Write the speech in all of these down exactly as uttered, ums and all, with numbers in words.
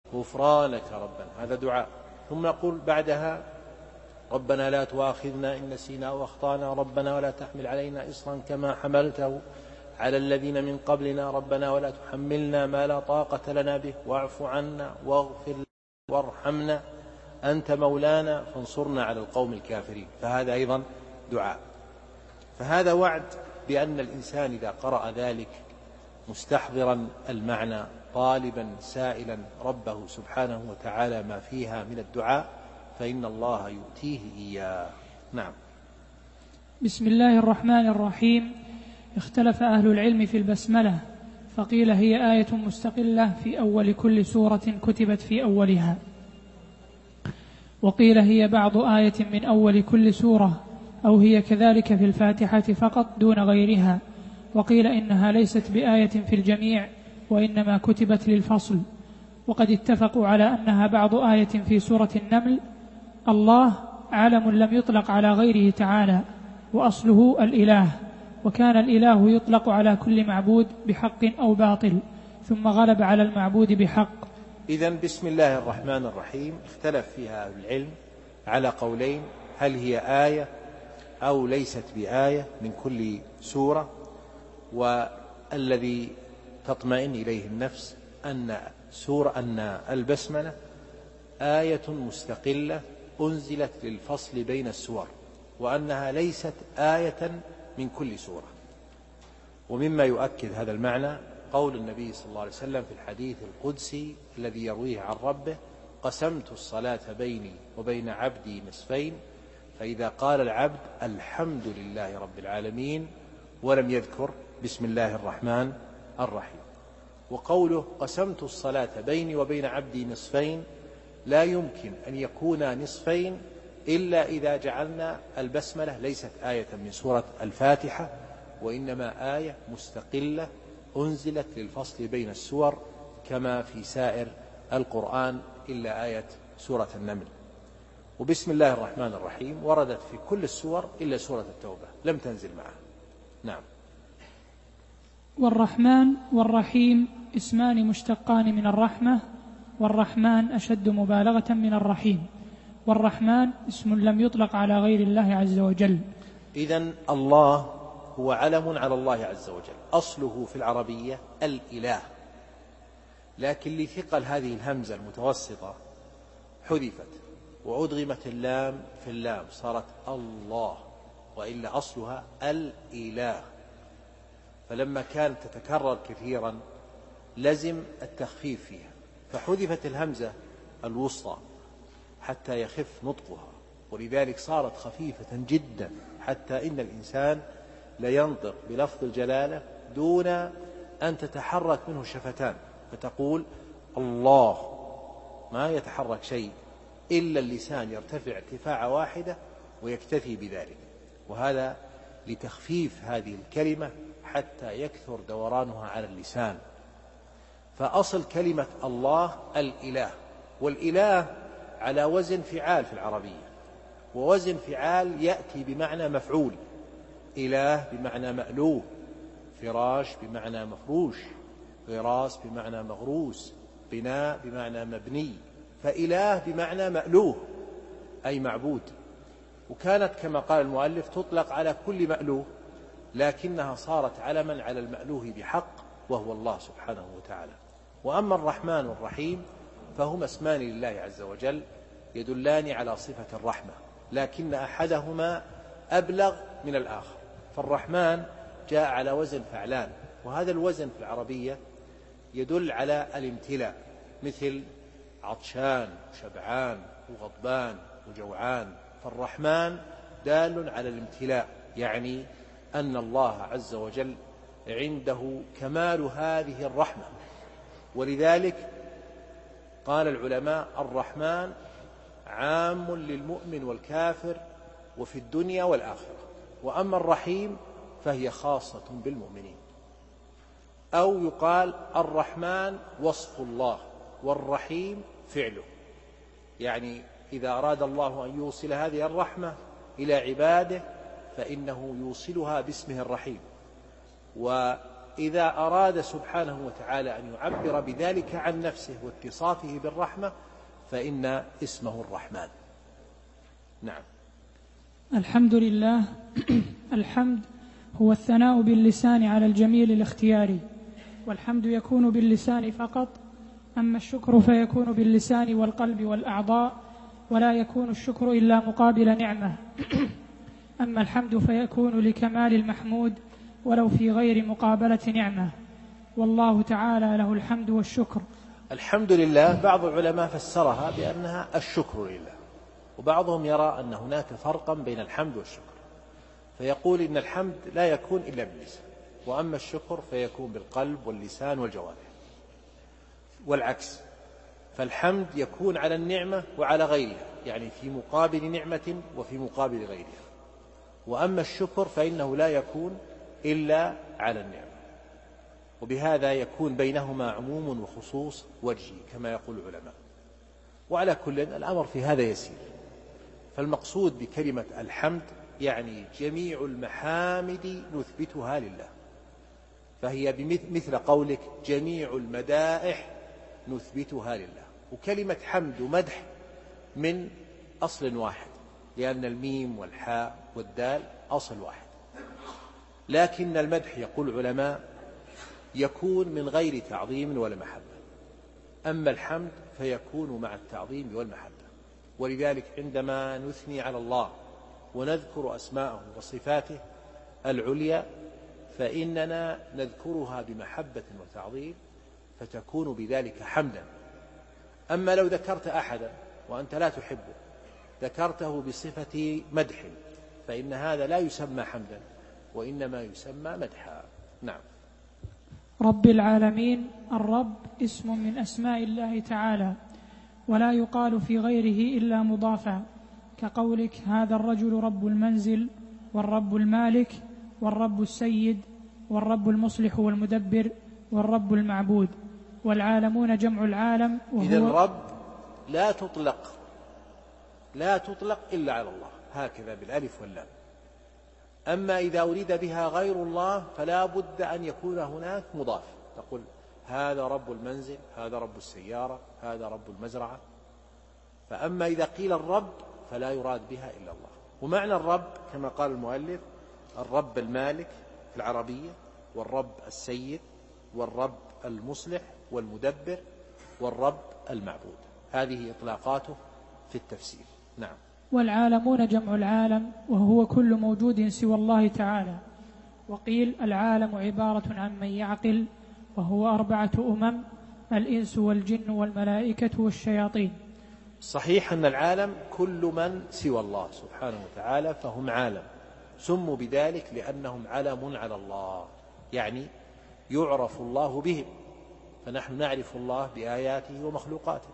غفرانك ربنا، هذا دعاء. ثم نقول بعدها ربنا لا تؤاخذنا إن نسينا أو أخطأنا، ربنا ولا تحمل علينا إصرا كما حملته على الذين من قبلنا، ربنا ولا تحملنا ما لا طاقة لنا به، واعف عنا واغفر لنا وارحمنا أنت مولانا فانصرنا على القوم الكافرين. فهذا أيضا دعاء. فهذا وعد بأن الإنسان إذا قرأ ذلك مستحضرا المعنى طالبا سائلا ربه سبحانه وتعالى ما فيها من الدعاء فإن الله يؤتيه إياه. نعم. بسم الله الرحمن الرحيم. اختلف أهل العلم في البسملة، فقيل هي آية مستقلة في أول كل سورة كتبت في أولها، وقيل هي بعض آية من أول كل سورة، أو هي كذلك في الفاتحة فقط دون غيرها، وقيل إنها ليست بآية في الجميع وإنما كتبت للفصل. وقد اتفقوا على أنها بعض آية في سورة النمل. الله علم لم يطلق على غيره تعالى، وأصله الإله، وكان الإله يطلق على كل معبود بحق أو باطل، ثم غلب على المعبود بحق. إذن بسم الله الرحمن الرحيم اختلف فيها أهل العلم على قولين: هل هي آية أو ليست بآية من كل سورة؟ والذي تطمئن إليه النفس أن سورة أن البسملة آية مستقلة أنزلت للفصل بين السور، وأنها ليست آية من كل سورة. ومما يؤكد هذا المعنى قول النبي صلى الله عليه وسلم في الحديث القدسي الذي يرويه عن ربه: قسمت الصلاة بيني وبين عبدي نصفين، فإذا قال العبد الحمد لله رب العالمين ولم يذكر بسم الله الرحمن الرحيم. وقوله قسمت الصلاة بيني وبين عبدي نصفين لا يمكن أن يكون نصفين إلا إذا جعلنا البسملة ليست آية من سورة الفاتحة، وإنما آية مستقلة أنزلت للفصل بين السور كما في سائر القرآن إلا آية سورة النمل. وبسم الله الرحمن الرحيم وردت في كل السور إلا سورة التوبة لم تنزل معها. نعم. والرحمن والرحيم اسمان مشتقان من الرحمة، والرحمن أشد مبالغة من الرحيم، والرحمن اسم لم يطلق على غير الله عز وجل. إذن الله هو علم على الله عز وجل، أصله في العربية الإله، لكن لثقل هذه الهمزة المتوسطة حذفت وأدغمت اللام في اللام صارت الله، وإلا أصلها الإله، فلما كانت تتكرر كثيرا لزم التخفيف فيها، فحذفت الهمزة الوسطى حتى يخف نطقها، ولذلك صارت خفيفة جدا حتى إن الإنسان لينطق بلفظ الجلالة دون أن تتحرك منه الشفتان، فتقول الله ما يتحرك شيء إلا اللسان يرتفع ارتفاع واحدة ويكتفي بذلك، وهذا لتخفيف هذه الكلمة حتى يكثر دورانها على اللسان. فأصل كلمة الله الإله، والإله على وزن فعال في العربية، ووزن فعال يأتي بمعنى مفعول، إله بمعنى مألوه، فراش بمعنى مفروش، غراس بمعنى مغروس، بناء بمعنى مبني، فإله بمعنى مألوه أي معبود. وكانت كما قال المؤلف تطلق على كل مألوه، لكنها صارت علما على المألوه بحق وهو الله سبحانه وتعالى. وأما الرحمن والرحيم فهما اسمان لله عز وجل يدلان على صفة الرحمة، لكن أحدهما أبلغ من الآخر. فالرحمن جاء على وزن فعلان، وهذا الوزن في العربية يدل على الامتلاء، مثل عطشان وشبعان وغضبان وجوعان، فالرحمن دال على الامتلاء، يعني أن الله عز وجل عنده كمال هذه الرحمة. ولذلك قال العلماء الرحمن عام للمؤمن والكافر وفي الدنيا والآخرة، وأما الرحيم فهي خاصة بالمؤمنين. أو يقال الرحمن وصف الله والرحيم فعله، يعني إذا أراد الله أن يوصل هذه الرحمة إلى عباده فإنه يوصلها باسمه الرحيم، إذا أراد سبحانه وتعالى أن يعبر بذلك عن نفسه واتصافه بالرحمة فإن اسمه الرحمن. نعم. الحمد لله. الحمد هو الثناء باللسان على الجميل الاختياري، والحمد يكون باللسان فقط، أما الشكر فيكون باللسان والقلب والأعضاء، ولا يكون الشكر إلا مقابل نعمة. أما الحمد فيكون لكمال المحمود ولو في غير مقابلة نعمة، والله تعالى له الحمد والشكر. الحمد لله بعض العلماء فسرها بأنها الشكر لله، وبعضهم يرى أن هناك فرقا بين الحمد والشكر، فيقول إن الحمد لا يكون إلا باللسان، وأما الشكر فيكون بالقلب واللسان والجوارح، والعكس، فالحمد يكون على النعمة وعلى غيرها، يعني في مقابل نعمة وفي مقابل غيرها، وأما الشكر فإنه لا يكون إلا على النعمة، وبهذا يكون بينهما عموم وخصوص وجهي كما يقول العلماء. وعلى كل الأمر في هذا يسير، فالمقصود بكلمة الحمد يعني جميع المحامد نثبتها لله، فهي مثل قولك جميع المدائح نثبتها لله. وكلمة حمد ومدح من أصل واحد، لأن الميم والحاء والدال أصل واحد، لكن المدح يقول العلماء يكون من غير تعظيم ولا محبة، أما الحمد فيكون مع التعظيم والمحبة. ولذلك عندما نثني على الله ونذكر أسماءه وصفاته العليا فإننا نذكرها بمحبة وتعظيم، فتكون بذلك حمدا. أما لو ذكرت أحدا وأنت لا تحبه ذكرته بصفة مدح فإن هذا لا يسمى حمدا، وإنما يسمى مدحا. نعم. رب العالمين. الرب اسم من أسماء الله تعالى، ولا يقال في غيره إلا مضافا، كقولك هذا الرجل رب المنزل، والرب المالك، والرب السيد، والرب المصلح والمدبر، والرب المعبود. والعالمون جمع العالم، وهو إذن رب لا تطلق لا تطلق إلا على الله هكذا بالألف واللام. أما إذا أريد بها غير الله فلا بد أن يكون هناك مضاف، تقول هذا رب المنزل، هذا رب السيارة، هذا رب المزرعة. فأما إذا قيل الرب فلا يراد بها إلا الله. ومعنى الرب كما قال المؤلف الرب المالك في العربية، والرب السيد، والرب المصلح والمدبر، والرب المعبود، هذه إطلاقاته في التفسير. نعم. والعالمون جمع العالم، وهو كل موجود سوى الله تعالى. وقيل العالم عبارة عن من يعقل، وهو أربعة أمم: الإنس والجن والملائكة والشياطين. صحيح أن العالم كل من سوى الله سبحانه وتعالى فهم عالم، سموا بذلك لأنهم علم على الله، يعني يعرف الله بهم، فنحن نعرف الله بآياته ومخلوقاته،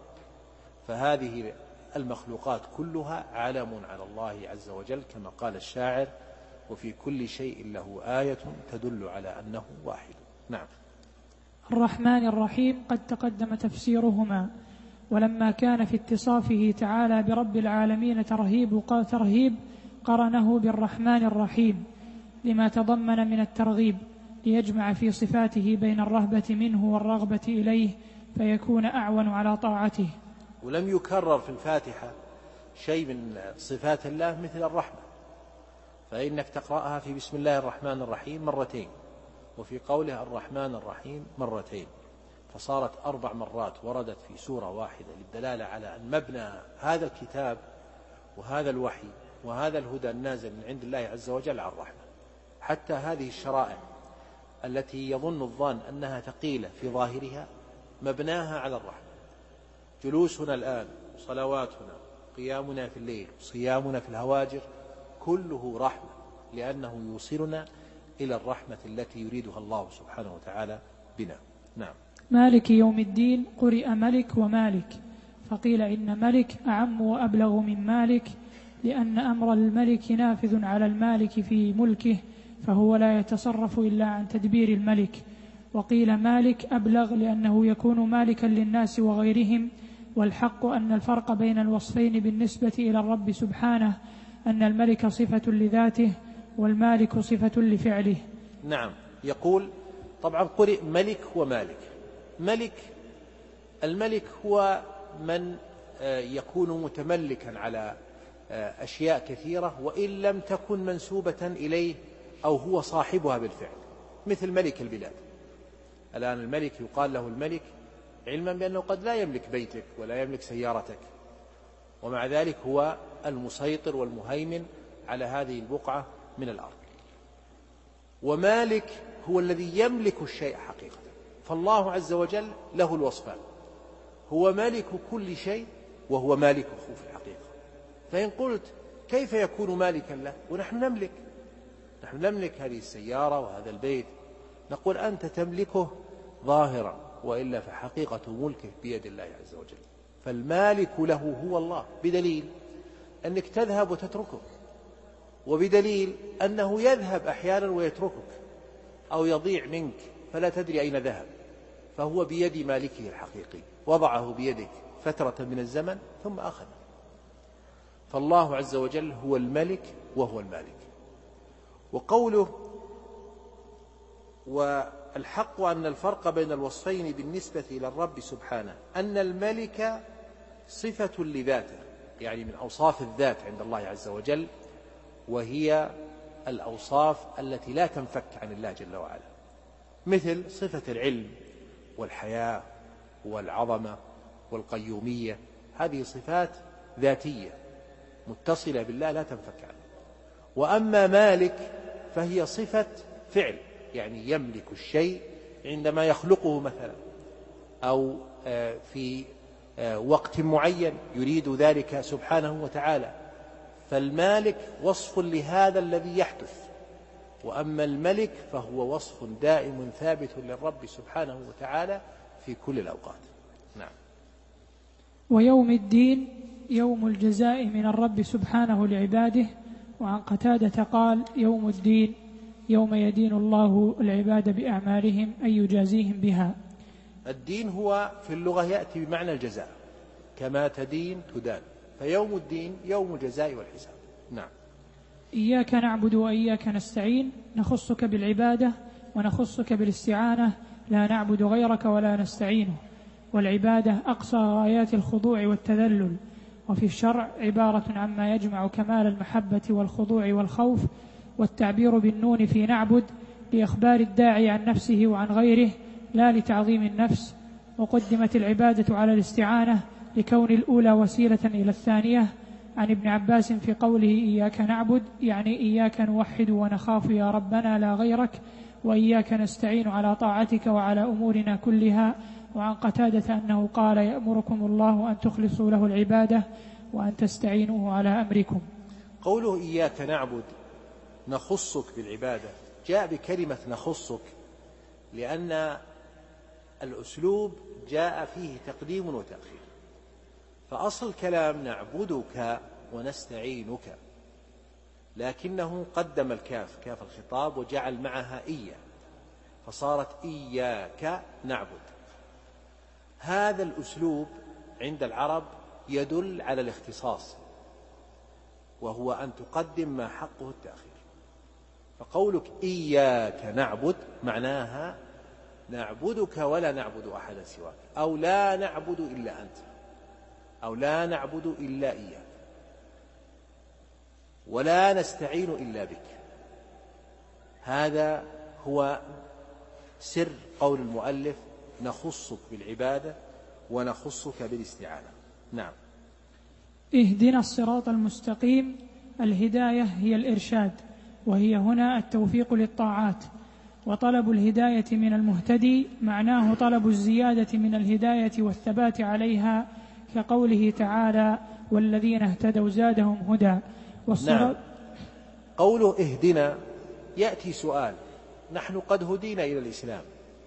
فهذه المخلوقات كلها علم على الله عز وجل كما قال الشاعر وفي كل شيء له آية تدل على أنه واحد. نعم. الرحمن الرحيم قد تقدم تفسيرهما، ولما كان في اتصافه تعالى برب العالمين ترهيب ترهيب قرنه بالرحمن الرحيم لما تضمن من الترغيب، ليجمع في صفاته بين الرهبة منه والرغبة إليه فيكون أعون على طاعته. ولم يكرر في الفاتحة شيء من صفات الله مثل الرحمة، فإنك تقرأها في بسم الله الرحمن الرحيم مرتين، وفي قوله الرحمن الرحيم مرتين، فصارت أربع مرات وردت في سورة واحدة، للدلالة على أن مبنى هذا الكتاب وهذا الوحي وهذا الهدى النازل من عند الله عز وجل على الرحمة. حتى هذه الشرائع التي يظن الظان أنها ثقيلة في ظاهرها مبناها على الرحمة. جلوسنا الآن، صلواتنا، قيامنا في الليل، صيامنا في الهواجر، كله رحمة، لأنه يوصلنا إلى الرحمة التي يريدها الله سبحانه وتعالى بنا. نعم. مالك يوم الدين قرئ ملك ومالك، فقيل إن ملك أعم وأبلغ من مالك، لأن أمر الملك نافذ على المالك في ملكه، فهو لا يتصرف إلا عن تدبير الملك. وقيل مالك أبلغ لأنه يكون مالكا للناس وغيرهم، والحق أن الفرق بين الوصفين بالنسبة إلى الرب سبحانه أن الملك صفة لذاته والمالك صفة لفعله. نعم. يقول طبعا قرئ ملك ومالك. ملك، الملك هو من يكون متملكا على أشياء كثيرة وإن لم تكن منسوبة إليه أو هو صاحبها بالفعل، مثل ملك البلاد. الآن الملك يقال له الملك علما بأنه قد لا يملك بيتك ولا يملك سيارتك، ومع ذلك هو المسيطر والمهيمن على هذه البقعة من الأرض. ومالك هو الذي يملك الشيء حقيقة، فالله عز وجل له الوصفان، هو مالك كل شيء وهو مالكه في الحقيقة. فإن قلت كيف يكون مالكا له ونحن نملك، نحن نملك هذه السيارة وهذا البيت، نقول أنت تملكه ظاهرا وإلا فحقيقة ملكه بيد الله عز وجل. فالمالك له هو الله، بدليل أنك تذهب وتتركه، وبدليل أنه يذهب أحيانا ويتركك أو يضيع منك فلا تدري أين ذهب، فهو بيد مالكه الحقيقي، وضعه بيدك فترة من الزمن ثم أخذه. فالله عز وجل هو الملك وهو المالك. وقوله والحق أن الفرق بين الوصفين بالنسبة إلى الرب سبحانه أن الملك صفة لذاته، يعني من أوصاف الذات عند الله عز وجل، وهي الأوصاف التي لا تنفك عن الله جل وعلا، مثل صفة العلم والحياة والعظمة والقيومية، هذه صفات ذاتية متصلة بالله لا تنفك عنه. وأما مالك فهي صفة فعل، يعني يملك الشيء عندما يخلقه مثلا، أو في وقت معين يريد ذلك سبحانه وتعالى، فالمالك وصف لهذا الذي يحدث. وأما الملك فهو وصف دائم ثابت للرب سبحانه وتعالى في كل الأوقات. نعم. ويوم الدين يوم الجزاء من الرب سبحانه لعباده. وعن قتادة قال: يوم الدين يوم يدين الله العباد بأعمالهم أي يجازيهم بها. الدين هو في اللغة يأتي بمعنى الجزاء، كما تدين تدان، فيوم الدين يوم الجزاء والحساب. نعم. إياك نعبد وإياك نستعين، نخصك بالعبادة ونخصك بالاستعانة، لا نعبد غيرك ولا نستعينه. والعبادة أقصى غايات الخضوع والتذلل، وفي الشرع عبارة عما يجمع كمال المحبة والخضوع والخوف. والتعبير بالنون في نعبد لإخبار الداعي عن نفسه وعن غيره لا لتعظيم النفس. وقدمت العبادة على الاستعانة لكون الأولى وسيلة إلى الثانية. عن ابن عباس في قوله إياك نعبد يعني إياك نوحد ونخاف يا ربنا لا غيرك، وإياك نستعين على طاعتك وعلى أمورنا كلها. وعن قتادة أنه قال: يأمركم الله أن تخلصوا له العبادة وأن تستعينوه على أمركم. قوله إياك نعبد نخصك بالعبادة جاء بكلمة نخصك لأن الأسلوب جاء فيه تقديم وتأخير، فأصل الكلام نعبدك ونستعينك، لكنه قدم الكاف كاف الخطاب وجعل معها إيا، فصارت إياك نعبد. هذا الأسلوب عند العرب يدل على الاختصاص، وهو أن تقدم ما حقه التأخير. فقولك إياك نعبد معناها نعبدك ولا نعبد أحدا سواك، أو لا نعبد إلا أنت، أو لا نعبد إلا إياك، ولا نستعين إلا بك. هذا هو سر قول المؤلف نخصك بالعبادة ونخصك بالاستعانة. نعم. اهدنا الصراط المستقيم. الهداية هي الإرشاد، وهي هنا التوفيق للطاعات. وطلب الهداية من المهتدي معناه طلب الزيادة من الهداية والثبات عليها، كقوله تعالى: والذين اهتدوا زادهم هدى. نعم. قوله اهدنا يأتي سؤال، نحن قد هدينا إلى الإسلام،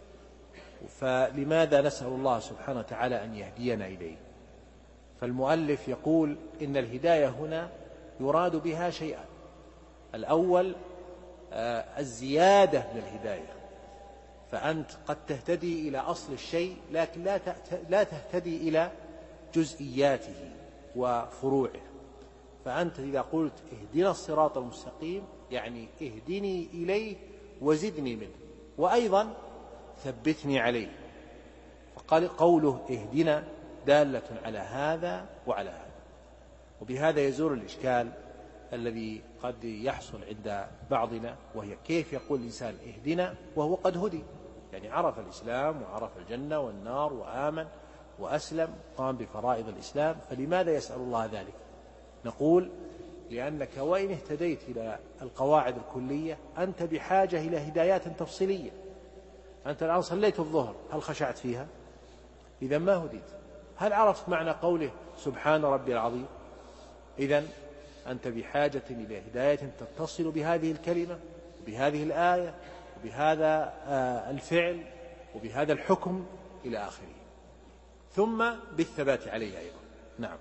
فلماذا نسأل الله سبحانه وتعالى أن يهدينا إليه؟ فالمؤلف يقول إن الهداية هنا يراد بها شيئا. الأول الزيادة من الهداية، فأنت قد تهتدي إلى أصل الشيء لكن لا تهتدي إلى جزئياته وفروعه. فأنت إذا قلت اهدنا الصراط المستقيم يعني اهدني إليه وزدني منه. وأيضا ثبتني عليه. فقال قوله اهدنا دالة على هذا وعلى هذا. وبهذا يزول الإشكال الذي قد يحصل عند بعضنا، وهي كيف يقول الإنسان اهدنا وهو قد هدي، يعني عرف الإسلام وعرف الجنة والنار وآمن وأسلم قام بفرائض الإسلام، فلماذا يسأل الله ذلك؟ نقول لأنك وإن اهتديت إلى القواعد الكلية أنت بحاجة إلى هدايات تفصيلية. أنت الآن صليت الظهر، هل خشعت فيها؟ إذا ما هديت. هل عرفت معنى قوله سبحان ربي العظيم؟ إذن أنت بحاجة إلى هداية تتصل بهذه الكلمة وبهذه الآية وبهذا الفعل وبهذا الحكم إلى آخره، ثم بالثبات عليه أيضا. نعم.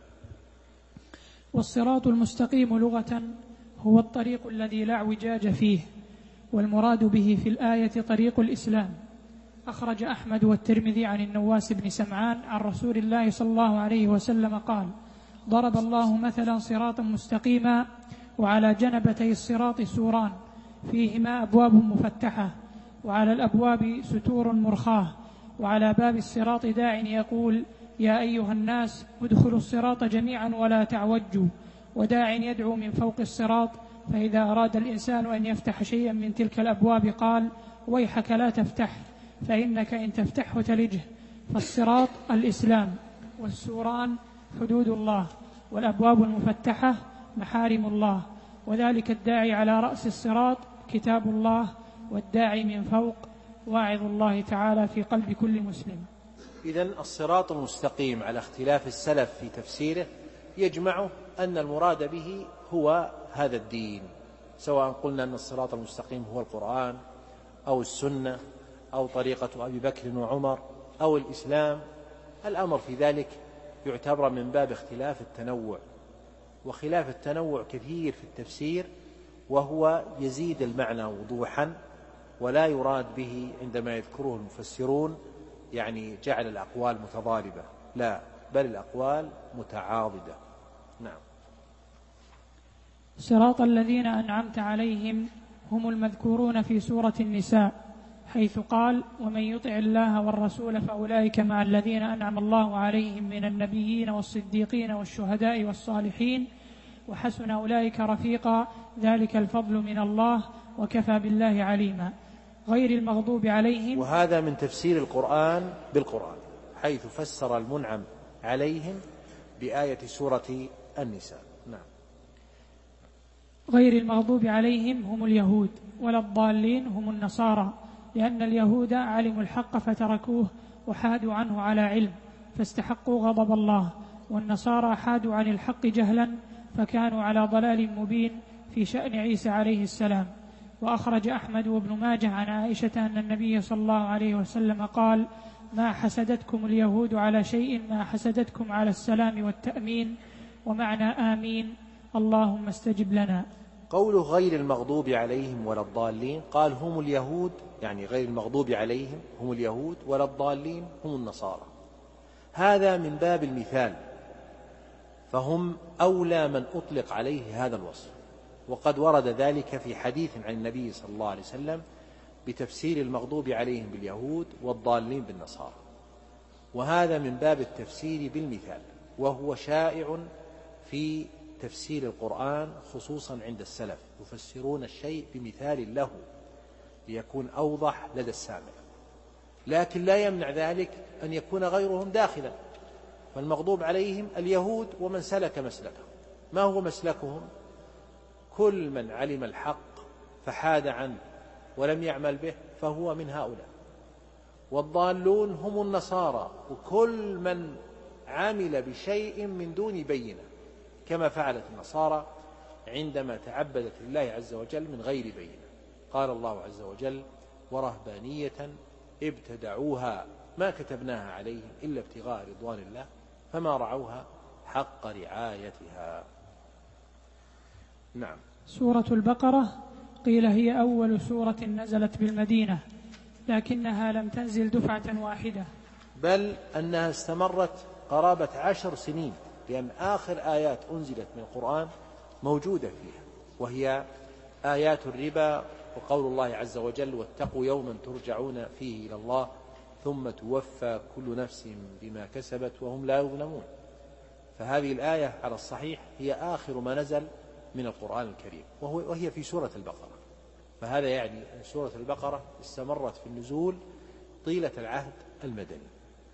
والصراط المستقيم لغة هو الطريق الذي لا اعوجاج فيه، والمراد به في الآية طريق الإسلام. أخرج أحمد والترمذي عن النواس بن سمعان عن رسول الله صلى الله عليه وسلم قال: ضرب الله مثلا صراطا مستقيما وعلى جنبتي الصراط سوران فيهما أبواب مفتحة وعلى الأبواب ستور مرخاة، وعلى باب الصراط داع يقول: يا أيها الناس ادخلوا الصراط جميعا ولا تعوجوا، وداع يدعو من فوق الصراط، فإذا أراد الإنسان أن يفتح شيئا من تلك الأبواب قال: ويحك لا تفتح، فإنك إن تفتحه تلجه. فالصراط الإسلام، والسوران حدود الله، والأبواب المفتحة محارم الله، وذلك الداعي على رأس الصراط كتاب الله، والداعي من فوق واعظ الله تعالى في قلب كل مسلم. إذن الصراط المستقيم على اختلاف السلف في تفسيره يجمع أن المراد به هو هذا الدين، سواء قلنا أن الصراط المستقيم هو القرآن أو السنة أو طريقة أبي بكر وعمر أو الإسلام. الأمر في ذلك يعتبر من باب اختلاف التنوع، وخلاف التنوع كثير في التفسير، وهو يزيد المعنى وضوحا، ولا يراد به عندما يذكره المفسرون يعني جعل الأقوال متضاربة، لا، بل الأقوال متعاضدة. نعم. صراط الذين أنعمت عليهم هم المذكورون في سورة النساء، حيث قال: ومن يطع الله والرسول فأولئك مع الذين أنعم الله عليهم من النبيين والصديقين والشهداء والصالحين وحسن أولئك رفيقا، ذلك الفضل من الله وكفى بالله عليما. غير المغضوب عليهم. وهذا من تفسير القرآن بالقرآن، حيث فسر المنعم عليهم بآية سورة النساء. نعم. غير المغضوب عليهم هم اليهود، ولا الضالين هم النصارى، لأن اليهود علموا الحق فتركوه وحادوا عنه على علم فاستحقوا غضب الله، والنصارى حادوا عن الحق جهلا فكانوا على ضلال مبين في شأن عيسى عليه السلام. وأخرج أحمد وابن ماجه عن عائشة أن النبي صلى الله عليه وسلم قال: ما حسدتكم اليهود على شيء ما حسدتكم على السلام والتأمين، ومعنى آمين اللهم استجب لنا. قوله غير المغضوب عليهم ولا الضالين، قال هم اليهود، يعني غير المغضوب عليهم هم اليهود، ولا الضالين هم النصارى. هذا من باب المثال، فهم أولى من أطلق عليه هذا الوصف، وقد ورد ذلك في حديث عن النبي صلى الله عليه وسلم بتفسير المغضوب عليهم باليهود والضالين بالنصارى، وهذا من باب التفسير بالمثال، وهو شائع في تفسير القرآن خصوصا عند السلف، يفسرون الشيء بمثال له ليكون أوضح لدى السامع، لكن لا يمنع ذلك أن يكون غيرهم داخلا. فالمغضوب عليهم اليهود ومن سلك مسلكهم. ما هو مسلكهم؟ كل من علم الحق فحاد عنه ولم يعمل به فهو من هؤلاء. والضالون هم النصارى، وكل من عمل بشيء من دون بينة، كما فعلت النصارى عندما تعبدت لله عز وجل من غير بينة. قال الله عز وجل: ورهبانية ابتدعوها ما كتبناها عليهم إلا ابتغاء رضوان الله فما رعوها حق رعايتها. نعم. سورة البقرة قيل هي أول سورة نزلت بالمدينة، لكنها لم تنزل دفعة واحدة، بل أنها استمرت قرابة عشر سنين، لأن آخر آيات أنزلت من القرآن موجودة فيها، وهي آيات الربا وقول الله عز وجل واتقوا يوما ترجعون فيه إلى الله ثم توفى كل نفس بما كسبت وهم لا يظلمون. فهذه الآية على الصحيح هي آخر ما نزل من القرآن الكريم، وهي في سورة البقرة. فهذا يعني أن سورة البقرة استمرت في النزول طيلة العهد المدني.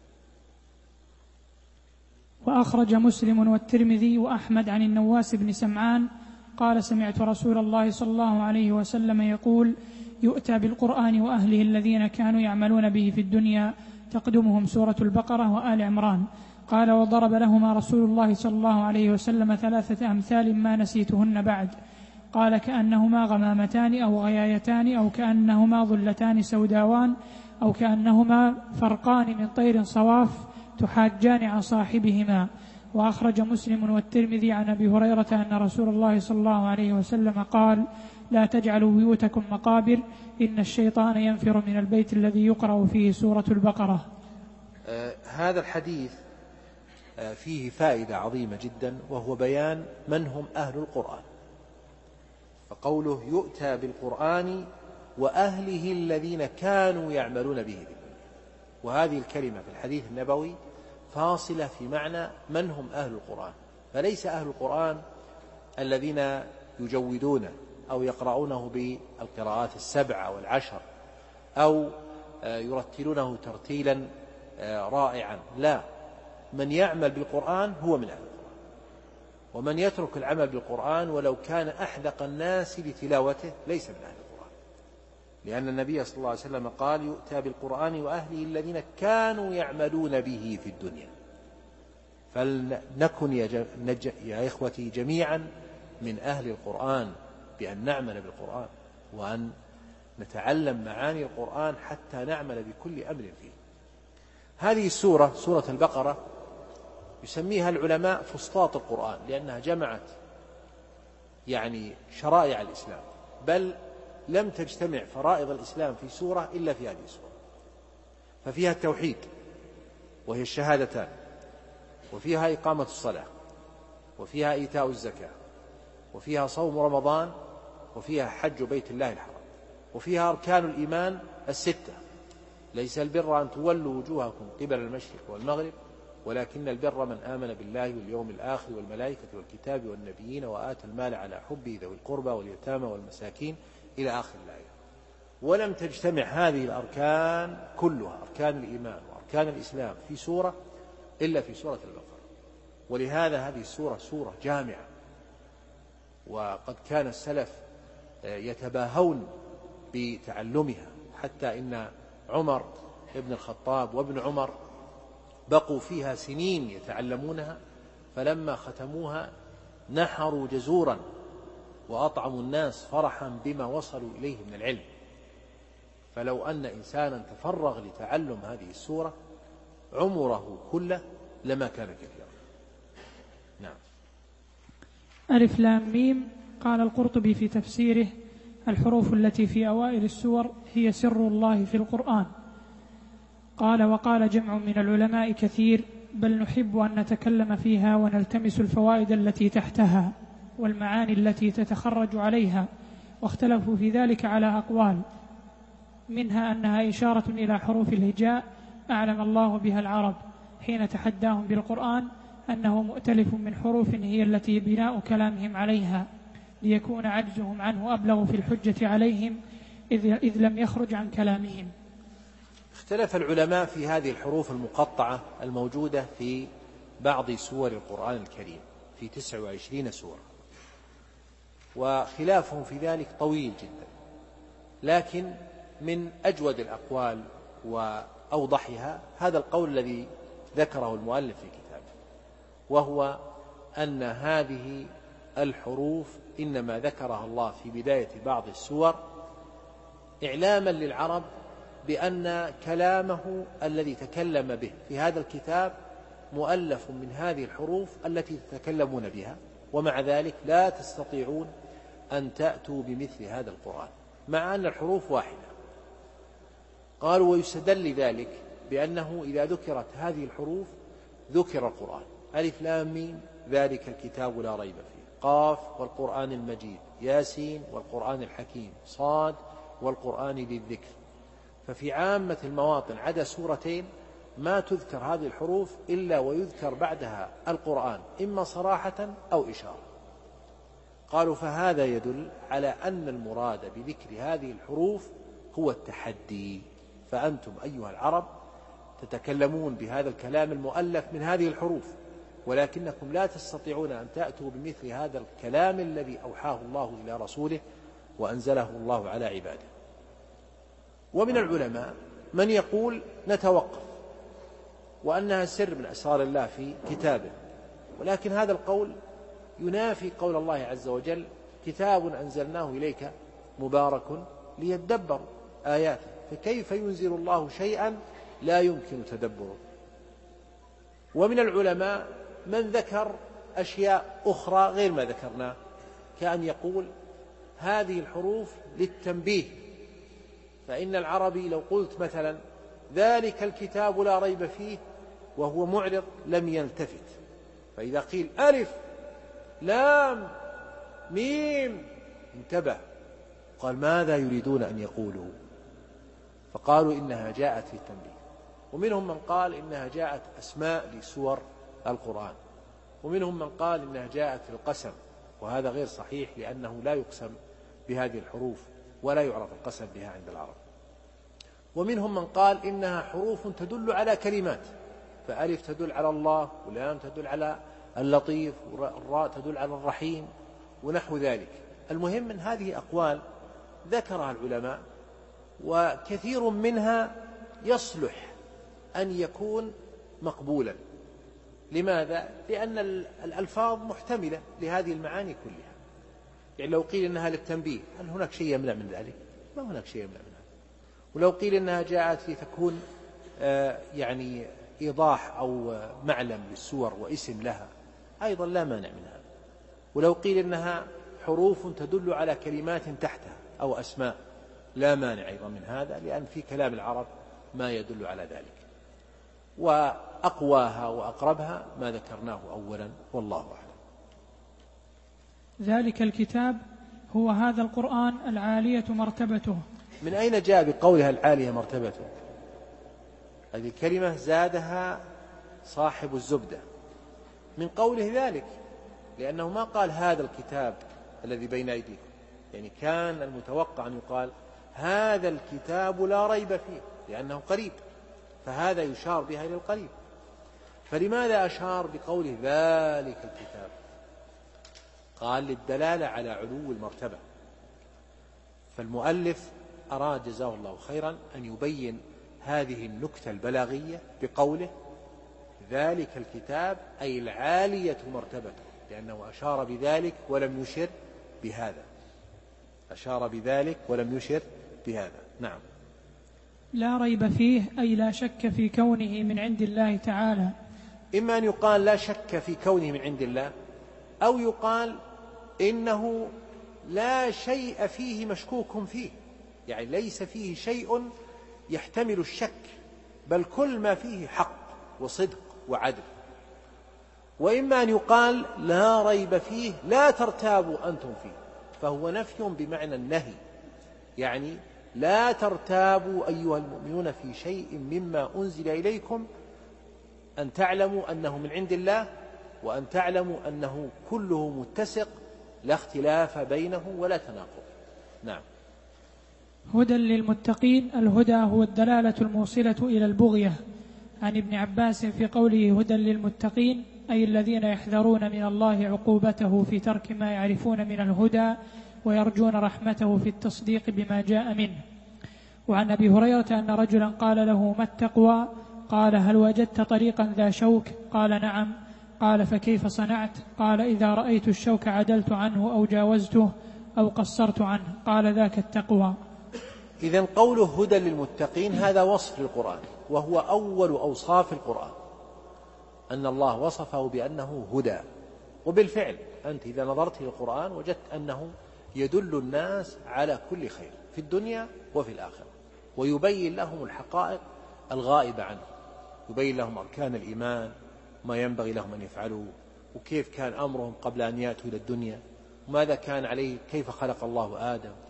وأخرج مسلم والترمذي وأحمد عن النواس بن سمعان قال سمعت رسول الله صلى الله عليه وسلم يقول يؤتى بالقرآن وأهله الذين كانوا يعملون به في الدنيا تقدمهم سورة البقرة وآل عمران. قال وضرب لهما رسول الله صلى الله عليه وسلم ثلاثة أمثال ما نسيتهن بعد. قال كأنهما غمامتان أو غيايتان أو كأنهما ظلتان سوداوان أو كأنهما فرقان من طير صواف تحاجان عن صاحبهما. وأخرج مسلم والترمذي عن أبي هريرة أن رسول الله صلى الله عليه وسلم قال لا تجعلوا بيوتكم مقابر إن الشيطان ينفر من البيت الذي يقرأ فيه سورة البقرة. آه هذا الحديث آه فيه فائدة عظيمة جدا، وهو بيان من هم أهل القرآن. فقوله يؤتى بالقرآن وأهله الذين كانوا يعملون به، وهذه الكلمة في الحديث النبوي فاصلة في معنى من هم أهل القرآن. فليس أهل القرآن الذين يجودونه أو يقرؤونه بالقراءات السبع والعشر أو يرتلونه ترتيلا رائعا، لا، من يعمل بالقرآن هو من أهل القرآن. ومن يترك العمل بالقرآن ولو كان أحدق الناس لتلاوته ليس من أهل القرآن، لأن النبي صلى الله عليه وسلم قال يؤتى بالقرآن وأهله الذين كانوا يعملون به في الدنيا. فلنكن يا إخوتي جميعا من أهل القرآن بأن نعمل بالقرآن وأن نتعلم معاني القرآن حتى نعمل بكل أمر فيه. هذه السورة سورة البقرة يسميها العلماء فسطاط القرآن، لأنها جمعت يعني شرائع الإسلام، بل لم تجتمع فرائض الإسلام في سورة إلا في هذه السورة. ففيها التوحيد وهي الشهادتان، وفيها إقامة الصلاة، وفيها إيتاء الزكاة، وفيها صوم رمضان، وفيها حج بيت الله الحرام، وفيها أركان الإيمان الستة: ليس البر أن تولوا وجوهكم قبل المشرق والمغرب ولكن البر من آمن بالله واليوم الآخر والملائكة والكتاب والنبيين وآتى المال على حبه ذوي القربى واليتامى والمساكين إلى آخر الآية. ولم تجتمع هذه الأركان كلها، أركان الإيمان وأركان الإسلام، في سورة إلا في سورة البقرة. ولهذا هذه السورة سورة جامعة، وقد كان السلف يتباهون بتعلمها، حتى إن عمر ابن الخطاب وابن عمر بقوا فيها سنين يتعلمونها، فلما ختموها نحروا جزورا وأطعموا الناس فرحا بما وصلوا إليه من العلم. فلو أن إنسانا تفرغ لتعلم هذه السورة عمره كله لما كان كثيرا. نعم. ألف لام ميم. قال القرطبي في تفسيره: الحروف التي في أوائل السور هي سر الله في القرآن. قال وقال جمع من العلماء كثير، بل نحب أن نتكلم فيها ونلتمس الفوائد التي تحتها والمعاني التي تتخرج عليها، واختلفوا في ذلك على أقوال، منها أنها إشارة إلى حروف الهجاء أعلم الله بها العرب حين تحداهم بالقرآن أنه مؤتلف من حروف هي التي بناء كلامهم عليها، ليكون عجزهم عنه أبلغ في الحجة عليهم إذ لم يخرج عن كلامهم. اختلف العلماء في هذه الحروف المقطعة الموجودة في بعض سور القرآن الكريم، في تسع وعشرين سورة، وخلافهم في ذلك طويل جدا. لكن من أجود الأقوال وأوضحها هذا القول الذي ذكره المؤلف في كتابه، وهو أن هذه الحروف إنما ذكرها الله في بداية بعض السور إعلاما للعرب بأن كلامه الذي تكلم به في هذا الكتاب مؤلف من هذه الحروف التي تتكلمون بها، ومع ذلك لا تستطيعون أن تأتوا بمثل هذا القرآن مع أن الحروف واحدة. قالوا ويستدل لذلك بأنه إذا ذكرت هذه الحروف ذكر القرآن: ألف لام ميم ذلك الكتاب لا ريب فيه، قاف والقرآن المجيد، ياسين والقرآن الحكيم، صاد والقرآن ذي الذكر. ففي عامة المواطن عدا سورتين ما تذكر هذه الحروف إلا ويذكر بعدها القرآن إما صراحة أو إشارة. قالوا فهذا يدل على أن المراد بذكر هذه الحروف هو التحدي. فأنتم أيها العرب تتكلمون بهذا الكلام المؤلف من هذه الحروف، ولكنكم لا تستطيعون أن تأتوا بمثل هذا الكلام الذي أوحاه الله إلى رسوله وأنزله الله على عباده. ومن العلماء من يقول نتوقف وأنها سر من أسرار الله في كتابه، ولكن هذا القول ينافي قول الله عز وجل كتاب أنزلناه إليك مبارك ليدبروا آياته، فكيف ينزل الله شيئا لا يمكن تدبره. ومن العلماء من ذكر أشياء أخرى غير ما ذكرناه، كأن يقول هذه الحروف للتنبيه، فإن العربي لو قلت مثلا ذلك الكتاب لا ريب فيه وهو معرض لم يلتفت، فإذا قيل ألف لام ميم انتبه، قال ماذا يريدون أن يقولوا؟ فقالوا إنها جاءت في التنبيه. ومنهم من قال إنها جاءت أسماء لسور القرآن، ومنهم من قال إنها جاءت في القسم، وهذا غير صحيح لأنه لا يقسم بهذه الحروف ولا يعرف القسم بها عند العرب. ومنهم من قال إنها حروف تدل على كلمات، فألف تدل على الله، ولام تدل على اللطيف، والراء تدل على الرحيم، ونحو ذلك. المهم من هذه أقوال ذكرها العلماء، وكثير منها يصلح أن يكون مقبولا. لماذا؟ لأن الألفاظ محتملة لهذه المعاني كلها. يعني لو قيل إنها للتنبيه هل هناك شيء يمنع من ذلك؟ ما هناك شيء يمنع من هذا. ولو قيل إنها جاءت لتكون آه يعني إيضاح أو معلم للسور واسم لها أيضا لا مانع منها. ولو قيل إنها حروف تدل على كلمات تحتها أو أسماء لا مانع أيضا من هذا، لأن في كلام العرب ما يدل على ذلك. وأقواها وأقربها ما ذكرناه أولا، والله أعلم. ذلك الكتاب هو هذا القرآن العالية مرتبته. من أين جاء بقولها العالية مرتبته؟ هذه الكلمة زادها صاحب الزبدة من قوله ذلك، لأنه ما قال هذا الكتاب الذي بين أيديكم، يعني كان المتوقع أن يقال هذا الكتاب لا ريب فيه لأنه قريب، فهذا يشار بها إلى القريب. فلماذا أشار بقوله ذلك الكتاب؟ قال للدلالة على علو المرتبة. فالمؤلف أراد جزاه الله خيرا أن يبين هذه النكتة البلاغية بقوله ذلك الكتاب أي العالية مرتبته، لأنه أشار بذلك ولم يشر بهذا، أشار بذلك ولم يشر بهذا. نعم. لا ريب فيه أي لا شك في كونه من عند الله تعالى. إما أن يقال لا شك في كونه من عند الله، أو يقال إنه لا شيء فيه مشكوك فيه، يعني ليس فيه شيء يحتمل الشك، بل كل ما فيه حق وصدق وعدل. وإما أن يقال لا ريب فيه لا ترتابوا أنتم فيه، فهو نفي بمعنى النهي، يعني لا ترتابوا أيها المؤمنون في شيء مما أنزل إليكم، أن تعلموا أنه من عند الله، وأن تعلموا أنه كله متسق لا اختلاف بينه ولا تناقض. نعم. هدى للمتقين، الهدى هو الدلالة الموصلة إلى البغية. عن ابن عباس في قوله هدى للمتقين أي الذين يحذرون من الله عقوبته في ترك ما يعرفون من الهدى، ويرجون رحمته في التصديق بما جاء منه. وعن أبي هريرة أن رجلا قال له ما التقوى؟ قال هل وجدت طريقا ذا شوك؟ قال نعم. قال فكيف صنعت؟ قال إذا رأيت الشوك عدلت عنه أو جاوزته أو قصرت عنه. قال ذاك التقوى. إذن قوله هدى للمتقين هذا وصف للقرآن، وهو أول أوصاف القرآن، أن الله وصفه بأنه هدى. وبالفعل أنت إذا نظرت إلى القرآن وجدت أنه يدل الناس على كل خير في الدنيا وفي الآخرة، ويبين لهم الحقائق الغائبة عنه، يبين لهم أركان الإيمان، ما ينبغي لهم أن يفعلوا، وكيف كان أمرهم قبل أن يأتوا إلى الدنيا، وماذا كان عليه، كيف خلق الله آدم،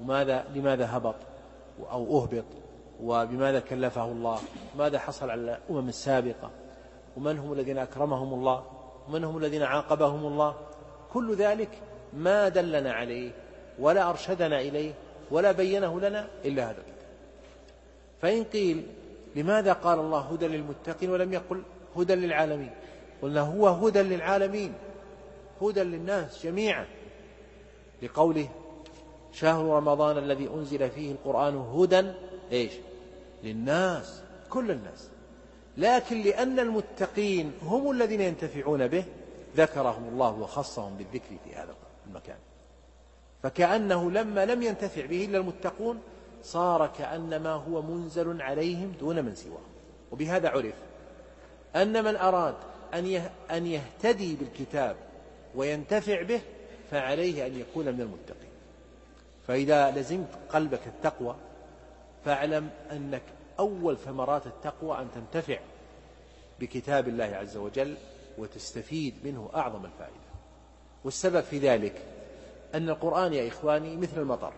وماذا لماذا هبط أو أهبط، وبماذا كلفه الله، ماذا حصل على الأمم السابقة، ومن هم الذين أكرمهم الله، ومن هم الذين عاقبهم الله. كل ذلك ما دلنا عليه ولا أرشدنا إليه ولا بينه لنا إلا هذا الكتاب. فإن قيل لماذا قال الله هدى للمتقين ولم يقل هدى للعالمين؟ قلنا هو هدى للعالمين، هدى للناس جميعا، لقوله شهر رمضان الذي أنزل فيه القرآن هدى إيش للناس، كل الناس. لكن لأن المتقين هم الذين ينتفعون به ذكرهم الله وخصهم بالذكر في هذا المكان، فكأنه لما لم ينتفع به إلا المتقون صار كأنما هو منزل عليهم دون من سواهم. وبهذا عرف أن من أراد أن يهتدي بالكتاب وينتفع به فعليه أن يكون من المتقين. فإذا لزمت قلبك التقوى فاعلم أنك أول ثمرات التقوى أن تنتفع بكتاب الله عز وجل وتستفيد منه أعظم الفائدة. والسبب في ذلك أن القرآن يا إخواني مثل المطر،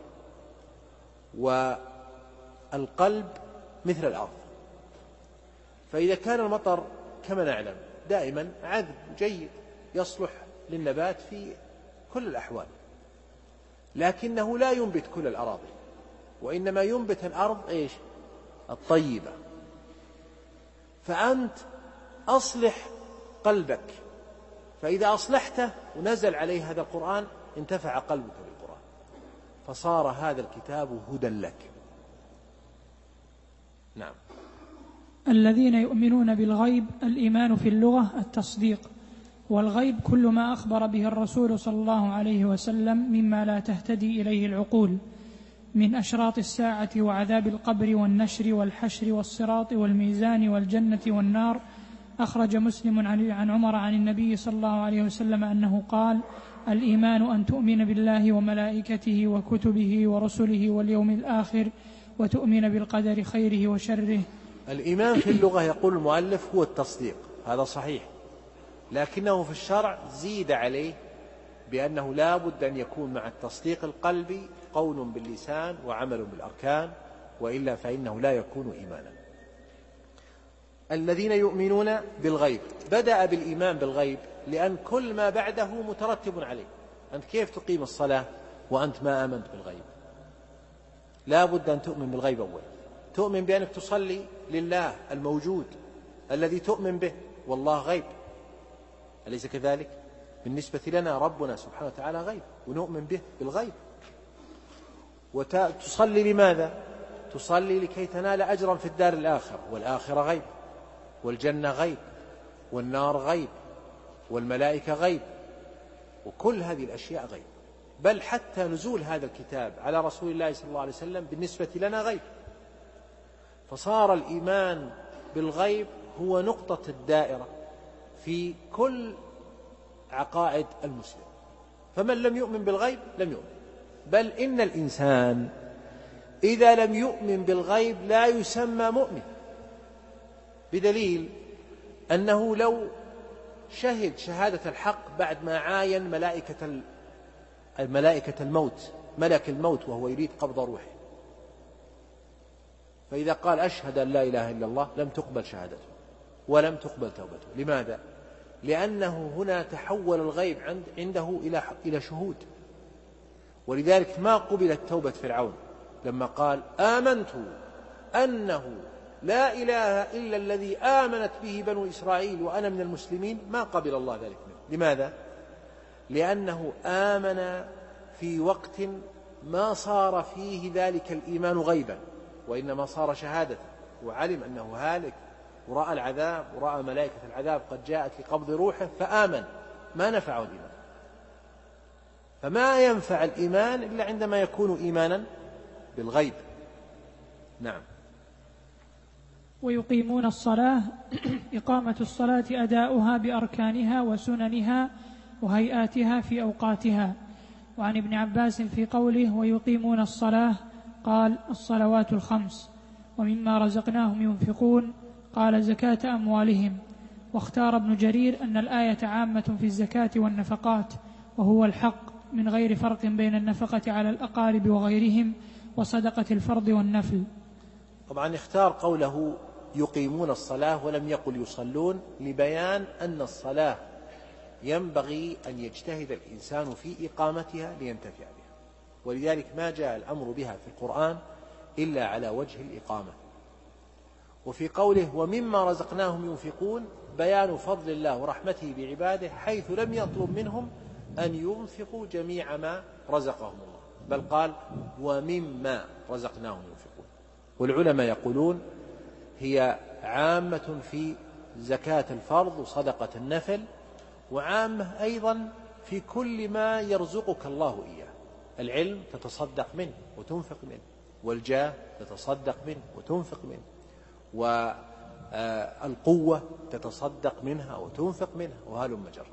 والقلب مثل الأرض. فإذا كان المطر كما نعلم دائما عذب جيد يصلح للنبات في كل الأحوال، لكنه لا ينبت كل الأراضي، وإنما ينبت الأرض إيش الطيبة. فأنت أصلح قلبك، فإذا أصلحته ونزل عليه هذا القرآن انتفع قلبك بالقرآن، فصار هذا الكتاب هدى لك. نعم. الذين يؤمنون بالغيب، الإيمان في اللغة التصديق، والغيب كل ما أخبر به الرسول صلى الله عليه وسلم مما لا تهتدي إليه العقول من أشراط الساعة وعذاب القبر والنشر والحشر والصراط والميزان والجنة والنار. أخرج مسلم عن عمر عن النبي صلى الله عليه وسلم أنه قال: الإيمان أن تؤمن بالله وملائكته وكتبه ورسله واليوم الآخر وتؤمن بالقدر خيره وشره. الإيمان في اللغة يقول المؤلف هو التصديق، هذا صحيح، لكنه في الشرع زيد عليه بأنه لا بد أن يكون مع التصديق القلبي قول باللسان وعمل بالأركان، وإلا فإنه لا يكون إيمانا. الذين يؤمنون بالغيب، بدأ بالإيمان بالغيب لأن كل ما بعده مترتب عليه. أنت كيف تقيم الصلاة وأنت ما آمنت بالغيب؟ لا بد أن تؤمن بالغيب أول، تؤمن بأنك تصلي لله الموجود الذي تؤمن به، والله غيب، أليس كذلك؟ بالنسبة لنا ربنا سبحانه وتعالى غيب ونؤمن به بالغيب. وتصلي لماذا؟ تصلي لكي تنال أجرا في الدار الآخرة، والآخرة غيب، والجنة غيب، والنار غيب، والملائكة غيب، وكل هذه الأشياء غيب. بل حتى نزول هذا الكتاب على رسول الله صلى الله عليه وسلم بالنسبة لنا غيب. فصار الإيمان بالغيب هو نقطة الدائرة في كل عقائد المسلم. فمن لم يؤمن بالغيب لم يؤمن. بل إن الإنسان إذا لم يؤمن بالغيب لا يسمى مؤمن، بدليل أنه لو شهد شهادة الحق بعد ما عاين ملائكة الملائكة الموت، ملك الموت وهو يريد قبض روحه، فإذا قال أشهد أن لا إله إلا الله لم تقبل شهادته ولم تقبل توبته. لماذا؟ لأنه هنا تحول الغيب عنده إلى شهود. ولذلك ما قبلت توبة فرعون لما قال آمنت أنه لا إله إلا الذي آمنت به بنو إسرائيل وأنا من المسلمين، ما قبل الله ذلك منه. لماذا؟ لأنه آمن في وقت ما صار فيه ذلك الإيمان غيبا، وإنما صار شهادة، وعلم أنه هالك، ورأى العذاب ورأى ملائكة العذاب قد جاءت لقبض روحه فآمن، ما نفعه الإيمان. فما ينفع الإيمان إلا عندما يكون إيمانا بالغيب. نعم. ويقيمون الصلاة، إقامة الصلاة أداؤها بأركانها وسننها وهيئاتها في أوقاتها. وعن ابن عباس في قوله ويقيمون الصلاة قال الصلوات الخمس، ومما رزقناهم ينفقون قال زكاة أموالهم. واختار ابن جرير أن الآية عامة في الزكاة والنفقات، وهو الحق، من غير فرق بين النفقة على الأقارب وغيرهم وصدقة الفرض والنفل. طبعا اختار قوله يقيمون الصلاة ولم يقل يصلون، لبيان أن الصلاة ينبغي أن يجتهد الإنسان في إقامتها لينتفع بها، ولذلك ما جاء الأمر بها في القرآن إلا على وجه الإقامة. وفي قوله ومما رزقناهم ينفقون بيان فضل الله ورحمته بعباده، حيث لم يطلب منهم أن ينفقوا جميع ما رزقهم الله، بل قال ومما رزقناهم ينفقون. والعلماء يقولون هي عامة في زكاة الفرض وصدقة النفل، وعامة أيضا في كل ما يرزقك الله إياه. العلم تتصدق منه وتنفق منه، والجاه تتصدق منه وتنفق منه، والقوة تتصدق منها وتنفق منها، وهلم جرا.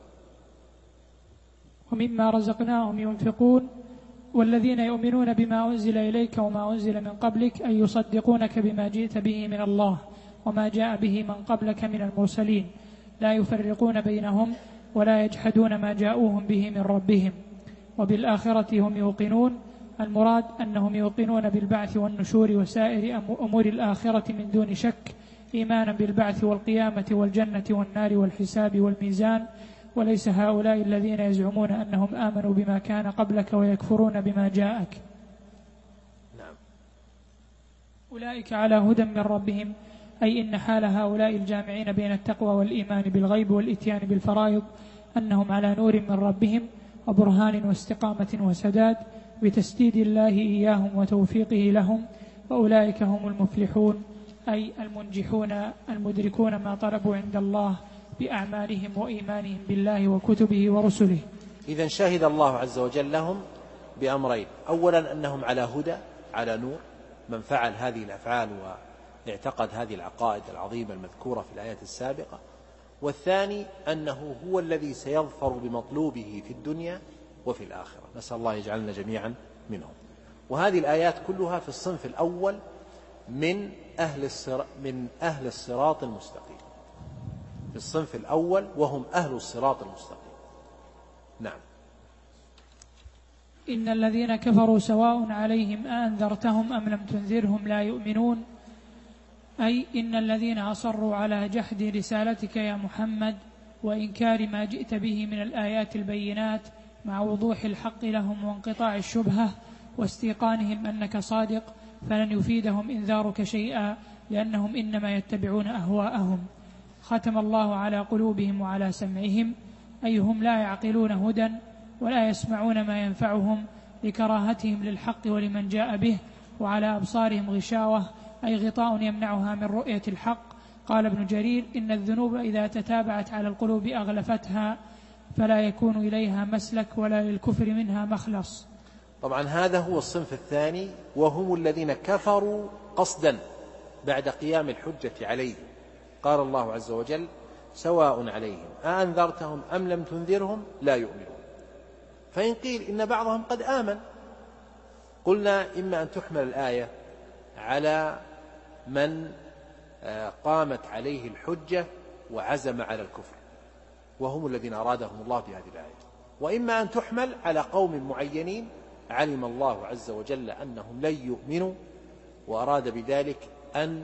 ومما رزقناهم ينفقون والذين يؤمنون بما أنزل إليك وما أنزل من قبلك أن يصدقونك بما جئت به من الله وما جاء به من قبلك من المرسلين، لا يفرقون بينهم ولا يجحدون ما جاءوهم به من ربهم، وبالآخرة هم يوقنون. المراد أنهم يوقنون بالبعث والنشور وسائر أمور الآخرة من دون شك، إيمانا بالبعث والقيامة والجنة والنار والحساب والميزان، وليس هؤلاء الذين يزعمون أنهم آمنوا بما كان قبلك ويكفرون بما جاءك. نعم. أولئك على هدى من ربهم، أي إن حال هؤلاء الجامعين بين التقوى والإيمان بالغيب والإتيان بالفرائض أنهم على نور من ربهم وبرهان واستقامة وسداد بتسديد الله إياهم وتوفيقه لهم، وأولئك هم المفلحون، أي المنجحون المدركون ما طلبوا عند الله بأعمالهم وإيمانهم بالله وكتبه ورسله. إذن شهد الله عز وجل لهم بأمرين: أولا أنهم على هدى، على نور، من فعل هذه الأفعال واعتقد هذه العقائد العظيمة المذكورة في الآيات السابقة. والثاني أنه هو الذي سيظفر بمطلوبه في الدنيا وفي الآخرة، نسأل الله يجعلنا جميعا منهم. وهذه الآيات كلها في الصنف الأول من أهل الصراط, من أهل الصراط المستقيم، في الصنف الأول وهم أهل الصراط المستقيم. نعم. إن الذين كفروا سواء عليهم أأنذرتهم أم لم تنذرهم لا يؤمنون، أي إن الذين أصروا على جحد رسالتك يا محمد وإنكار ما جئت به من الآيات البينات مع وضوح الحق لهم وانقطاع الشبهة واستيقانهم أنك صادق، فلن يفيدهم إنذارك شيئا، لأنهم إنما يتبعون أهواءهم. ختم الله على قلوبهم وعلى سمعهم، أي هم لا يعقلون هدى ولا يسمعون ما ينفعهم لكراهتهم للحق ولمن جاء به، وعلى أبصارهم غشاوة، أي غطاء يمنعها من رؤية الحق. قال ابن جرير: إن الذنوب إذا تتابعت على القلوب أغلفتها، فلا يكون إليها مسلك ولا للكفر منها مخلص. طبعا هذا هو الصنف الثاني، وهم الذين كفروا قصدا بعد قيام الحجة عليهم. قال الله عز وجل: سواء عليهم أأنذرتهم أم لم تنذرهم لا يؤمنون. فإن قيل إن بعضهم قد آمن، قلنا إما أن تحمل الآية على من قامت عليه الحجة وعزم على الكفر، وهم الذين أرادهم الله بهذه الآية، وإما أن تحمل على قوم معينين علم الله عز وجل أنهم لن يؤمنوا، وأراد بذلك أن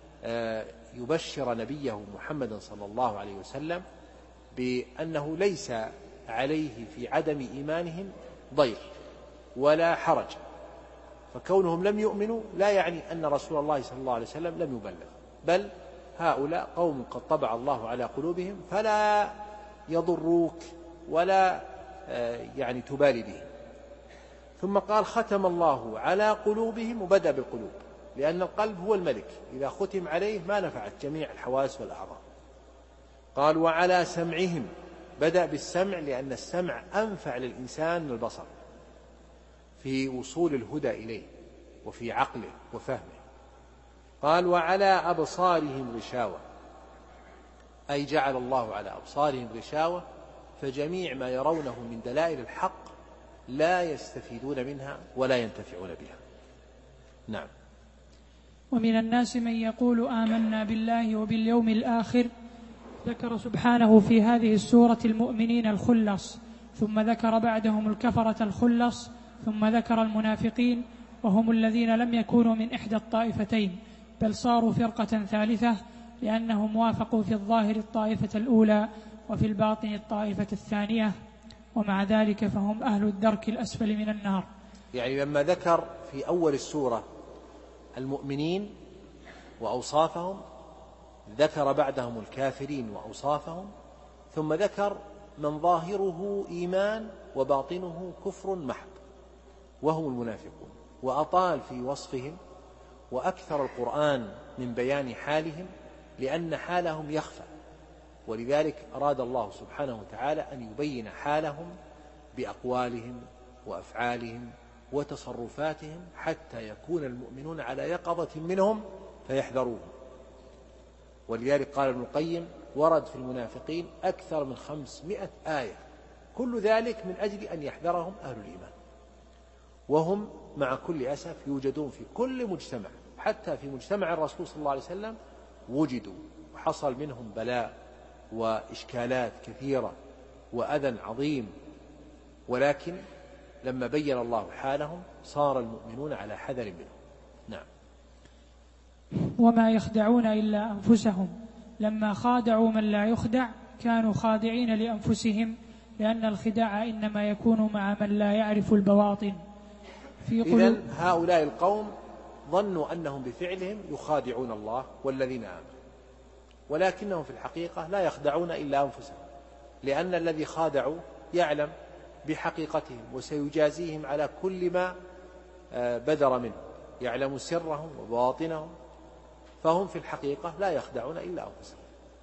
يبشر نبيه محمد صلى الله عليه وسلم بأنه ليس عليه في عدم إيمانهم ضير ولا حرج. فكونهم لم يؤمنوا لا يعني أن رسول الله صلى الله عليه وسلم لم يبلغ، بل هؤلاء قوم قد طبع الله على قلوبهم فلا يضروك ولا يعني تبالي بهم. ثم قال: ختم الله على قلوبهم، وبدأ بالقلوب لأن القلب هو الملك، إذا ختم عليه ما نفعت جميع الحواس والأعضاء. قال: وعلى سمعهم، بدأ بالسمع لأن السمع أنفع للإنسان من البصر في وصول الهدى إليه وفي عقله وفهمه. قال: وعلى أبصارهم غشاوة، أي جعل الله على أبصارهم غشاوة، فجميع ما يرونه من دلائل الحق لا يستفيدون منها ولا ينتفعون بها. نعم. ومن الناس من يقول آمنا بالله وباليوم الآخر. ذكر سبحانه في هذه السورة المؤمنين الخلص ثم ذكر بعدهم الكفرة الخلص، ثم ذكر المنافقين، وهم الذين لم يكونوا من إحدى الطائفتين، بل صاروا فرقة ثالثة، لأنهم وافقوا في الظاهر الطائفة الأولى وفي الباطن الطائفة الثانية، ومع ذلك فهم أهل الدرك الأسفل من النار. يعني لما ذكر في أول السورة المؤمنين وأوصافهم، ذكر بعدهم الكافرين وأوصافهم، ثم ذكر من ظاهره إيمان وباطنه كفر محض وهم المنافقون، وأطال في وصفهم وأكثر القرآن من بيان حالهم، لأن حالهم يخفى، ولذلك أراد الله سبحانه وتعالى أن يبين حالهم بأقوالهم وأفعالهم وتصرفاتهم، حتى يكون المؤمنون على يقظة منهم فيحذروهم. ولذلك قال ابن القيم: ورد في المنافقين أكثر من خمسمائة آية، كل ذلك من أجل أن يحذرهم أهل الإيمان، وهم مع كل أسف يوجدون في كل مجتمع، حتى في مجتمع الرسول صلى الله عليه وسلم وجدوا، وحصل منهم بلاء وإشكالات كثيرة وأذى عظيم، ولكن لما بين الله حالهم صار المؤمنون على حذر منهم. نعم. وما يخدعون إلا أنفسهم، لما خادعوا من لا يخدع كانوا خادعين لأنفسهم، لأن الخداع إنما يكون مع من لا يعرف البواطن. إذن هؤلاء القوم ظنوا أنهم بفعلهم يخادعون الله والذين آمنوا، ولكنهم في الحقيقة لا يخدعون إلا أنفسهم، لأن الذي خادعوا يعلم بحقيقتهم وسيجازيهم على كل ما بدر منهم، يعلم سرهم وبواطنهم، فهم في الحقيقة لا يخدعون إلا أنفسهم.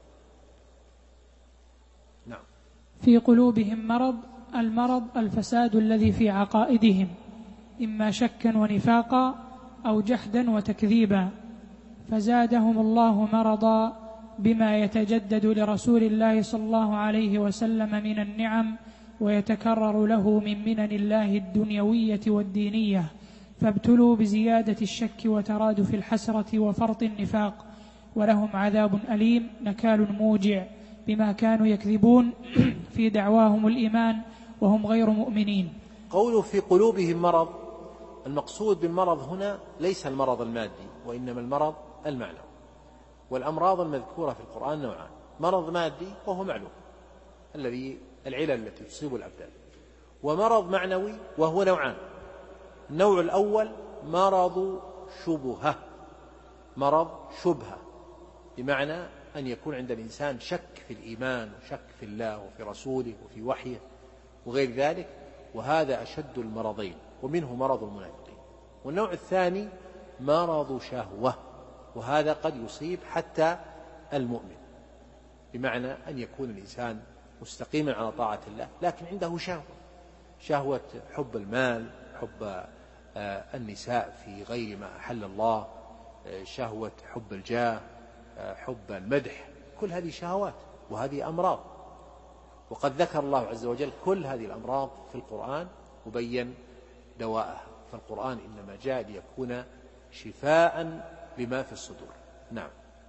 نعم. في قلوبهم مرض، المرض الفساد الذي في عقائدهم، إما شكا ونفاقا أو جحدا وتكذيبا، فزادهم الله مرضا بما يتجدد لرسول الله صلى الله عليه وسلم من النعم ويتكرر له من منن الله الدنيوية والدينية، فابتلوا بزيادة الشك وترادف الحسرة وفرط النفاق، ولهم عذاب أليم نكال موجع بما كانوا يكذبون في دعواهم الإيمان وهم غير مؤمنين. قوله في قلوبهم مرض، المقصود بالمرض هنا ليس المرض المادي، وإنما المرض المعنوي. والأمراض المذكورة في القرآن نوعان: مرض مادي وهو معلوم الذي العلل التي تصيب الأبدان، ومرض معنوي وهو نوعان: النوع الأول مرض شبهة، مرض شبهة بمعنى أن يكون عند الإنسان شك في الإيمان وشك في الله وفي رسوله وفي وحيه وغير ذلك، وهذا أشد المرضين، ومنه مرض المنافقين. والنوع الثاني مرض شهوة، وهذا قد يصيب حتى المؤمن، بمعنى أن يكون الإنسان مستقيما على طاعة الله لكن عنده شهوة، شهوة حب المال، حب النساء في غير ما أحل الله، شهوة حب الجاه، حب المدح، كل هذه شهوات وهذه أمراض، وقد ذكر الله عز وجل كل هذه الأمراض في القرآن وبين دواءها، فالقرآن إنما جاء ليكون شفاء لما في الصدور. نعم.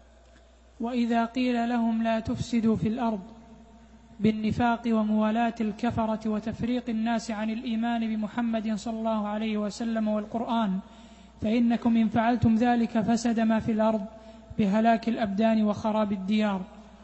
وإذا قيل لهم لا تفسدوا في الأرض بالنفاق وموالاة الكفرة وتفريق الناس عن الإيمان بمحمد صلى الله عليه وسلم والقرآن، فإنكم إن فعلتم ذلك فسد ما في الأرض بهلاك الأبدان وخراب الديار،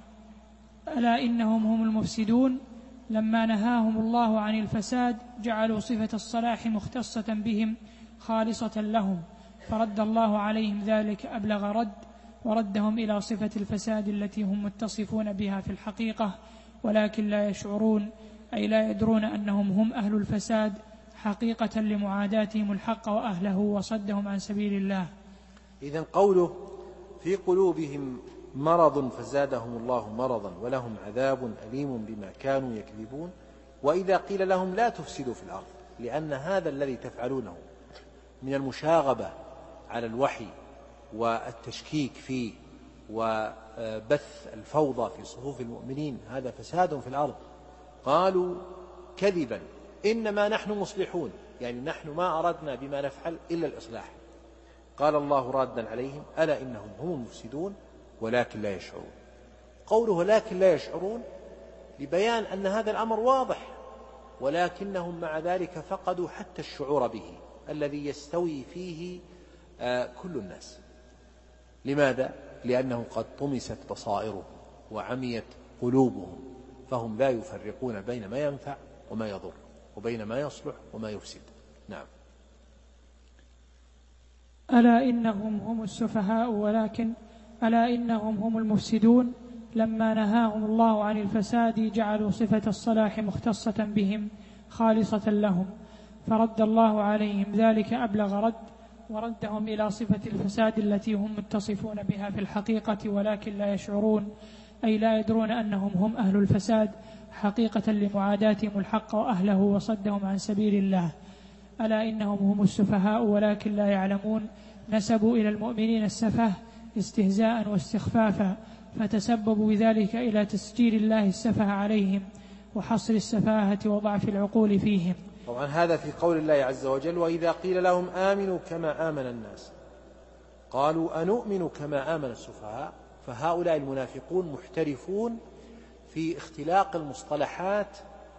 ألا إنهم هم المفسدون. لما نهاهم الله عن الفساد جعلوا صفة الصلاح مختصة بهم خالصة لهم، فرد الله عليهم ذلك أبلغ رد، وردهم إلى صفة الفساد التي هم متصفون بها في الحقيقة، ولكن لا يشعرون، أي لا يدرون أنهم هم أهل الفساد حقيقة لمعاداتهم الحق وأهله وصدهم عن سبيل الله. إذن قوله في قلوبهم مرض فزادهم الله مرضا ولهم عذاب أليم بما كانوا يكذبون. وإذا قيل لهم لا تفسدوا في الأرض، لأن هذا الذي تفعلونه من المشاغبة على الوحي والتشكيك فيه وبث الفوضى في صفوف المؤمنين هذا فساد في الأرض. قالوا كذبا إنما نحن مصلحون، يعني نحن ما أردنا بما نفعل إلا الإصلاح. قال الله رادا عليهم ألا إنهم هم المفسدون ولكن لا يشعرون. قوله لكن لا يشعرون لبيان أن هذا الأمر واضح، ولكنهم مع ذلك فقدوا حتى الشعور به الذي يستوي فيه كل الناس. لماذا؟ لأنه قد طمست بصائرهم وعميت قلوبهم، فهم لا يفرقون بين ما ينفع وما يضر، وبين ما يصلح وما يفسد. نعم. ألا إنهم هم السفهاء ولكن ألا إنهم هم المفسدون. لما نهاهم الله عن الفساد جعلوا صفة الصلاح مختصة بهم خالصة لهم، فرد الله عليهم ذلك أبلغ رد، وردهم إلى صفة الفساد التي هم متصفون بها في الحقيقة ولكن لا يشعرون، أي لا يدرون أنهم هم أهل الفساد حقيقة لمعاداتهم الحق وأهله وصدهم عن سبيل الله. ألا إنهم هم السفهاء ولكن لا يعلمون. نسبوا إلى المؤمنين السفه استهزاء واستخفافا، فتسببوا بذلك إلى تسجيل الله السفه عليهم وحصر السفاهة وضعف العقول فيهم. طبعا هذا في قول الله عز وجل: وإذا قيل لهم آمنوا كما آمن الناس قالوا أنؤمن كما آمن السفهاء. فهؤلاء المنافقون محترفون في اختلاق المصطلحات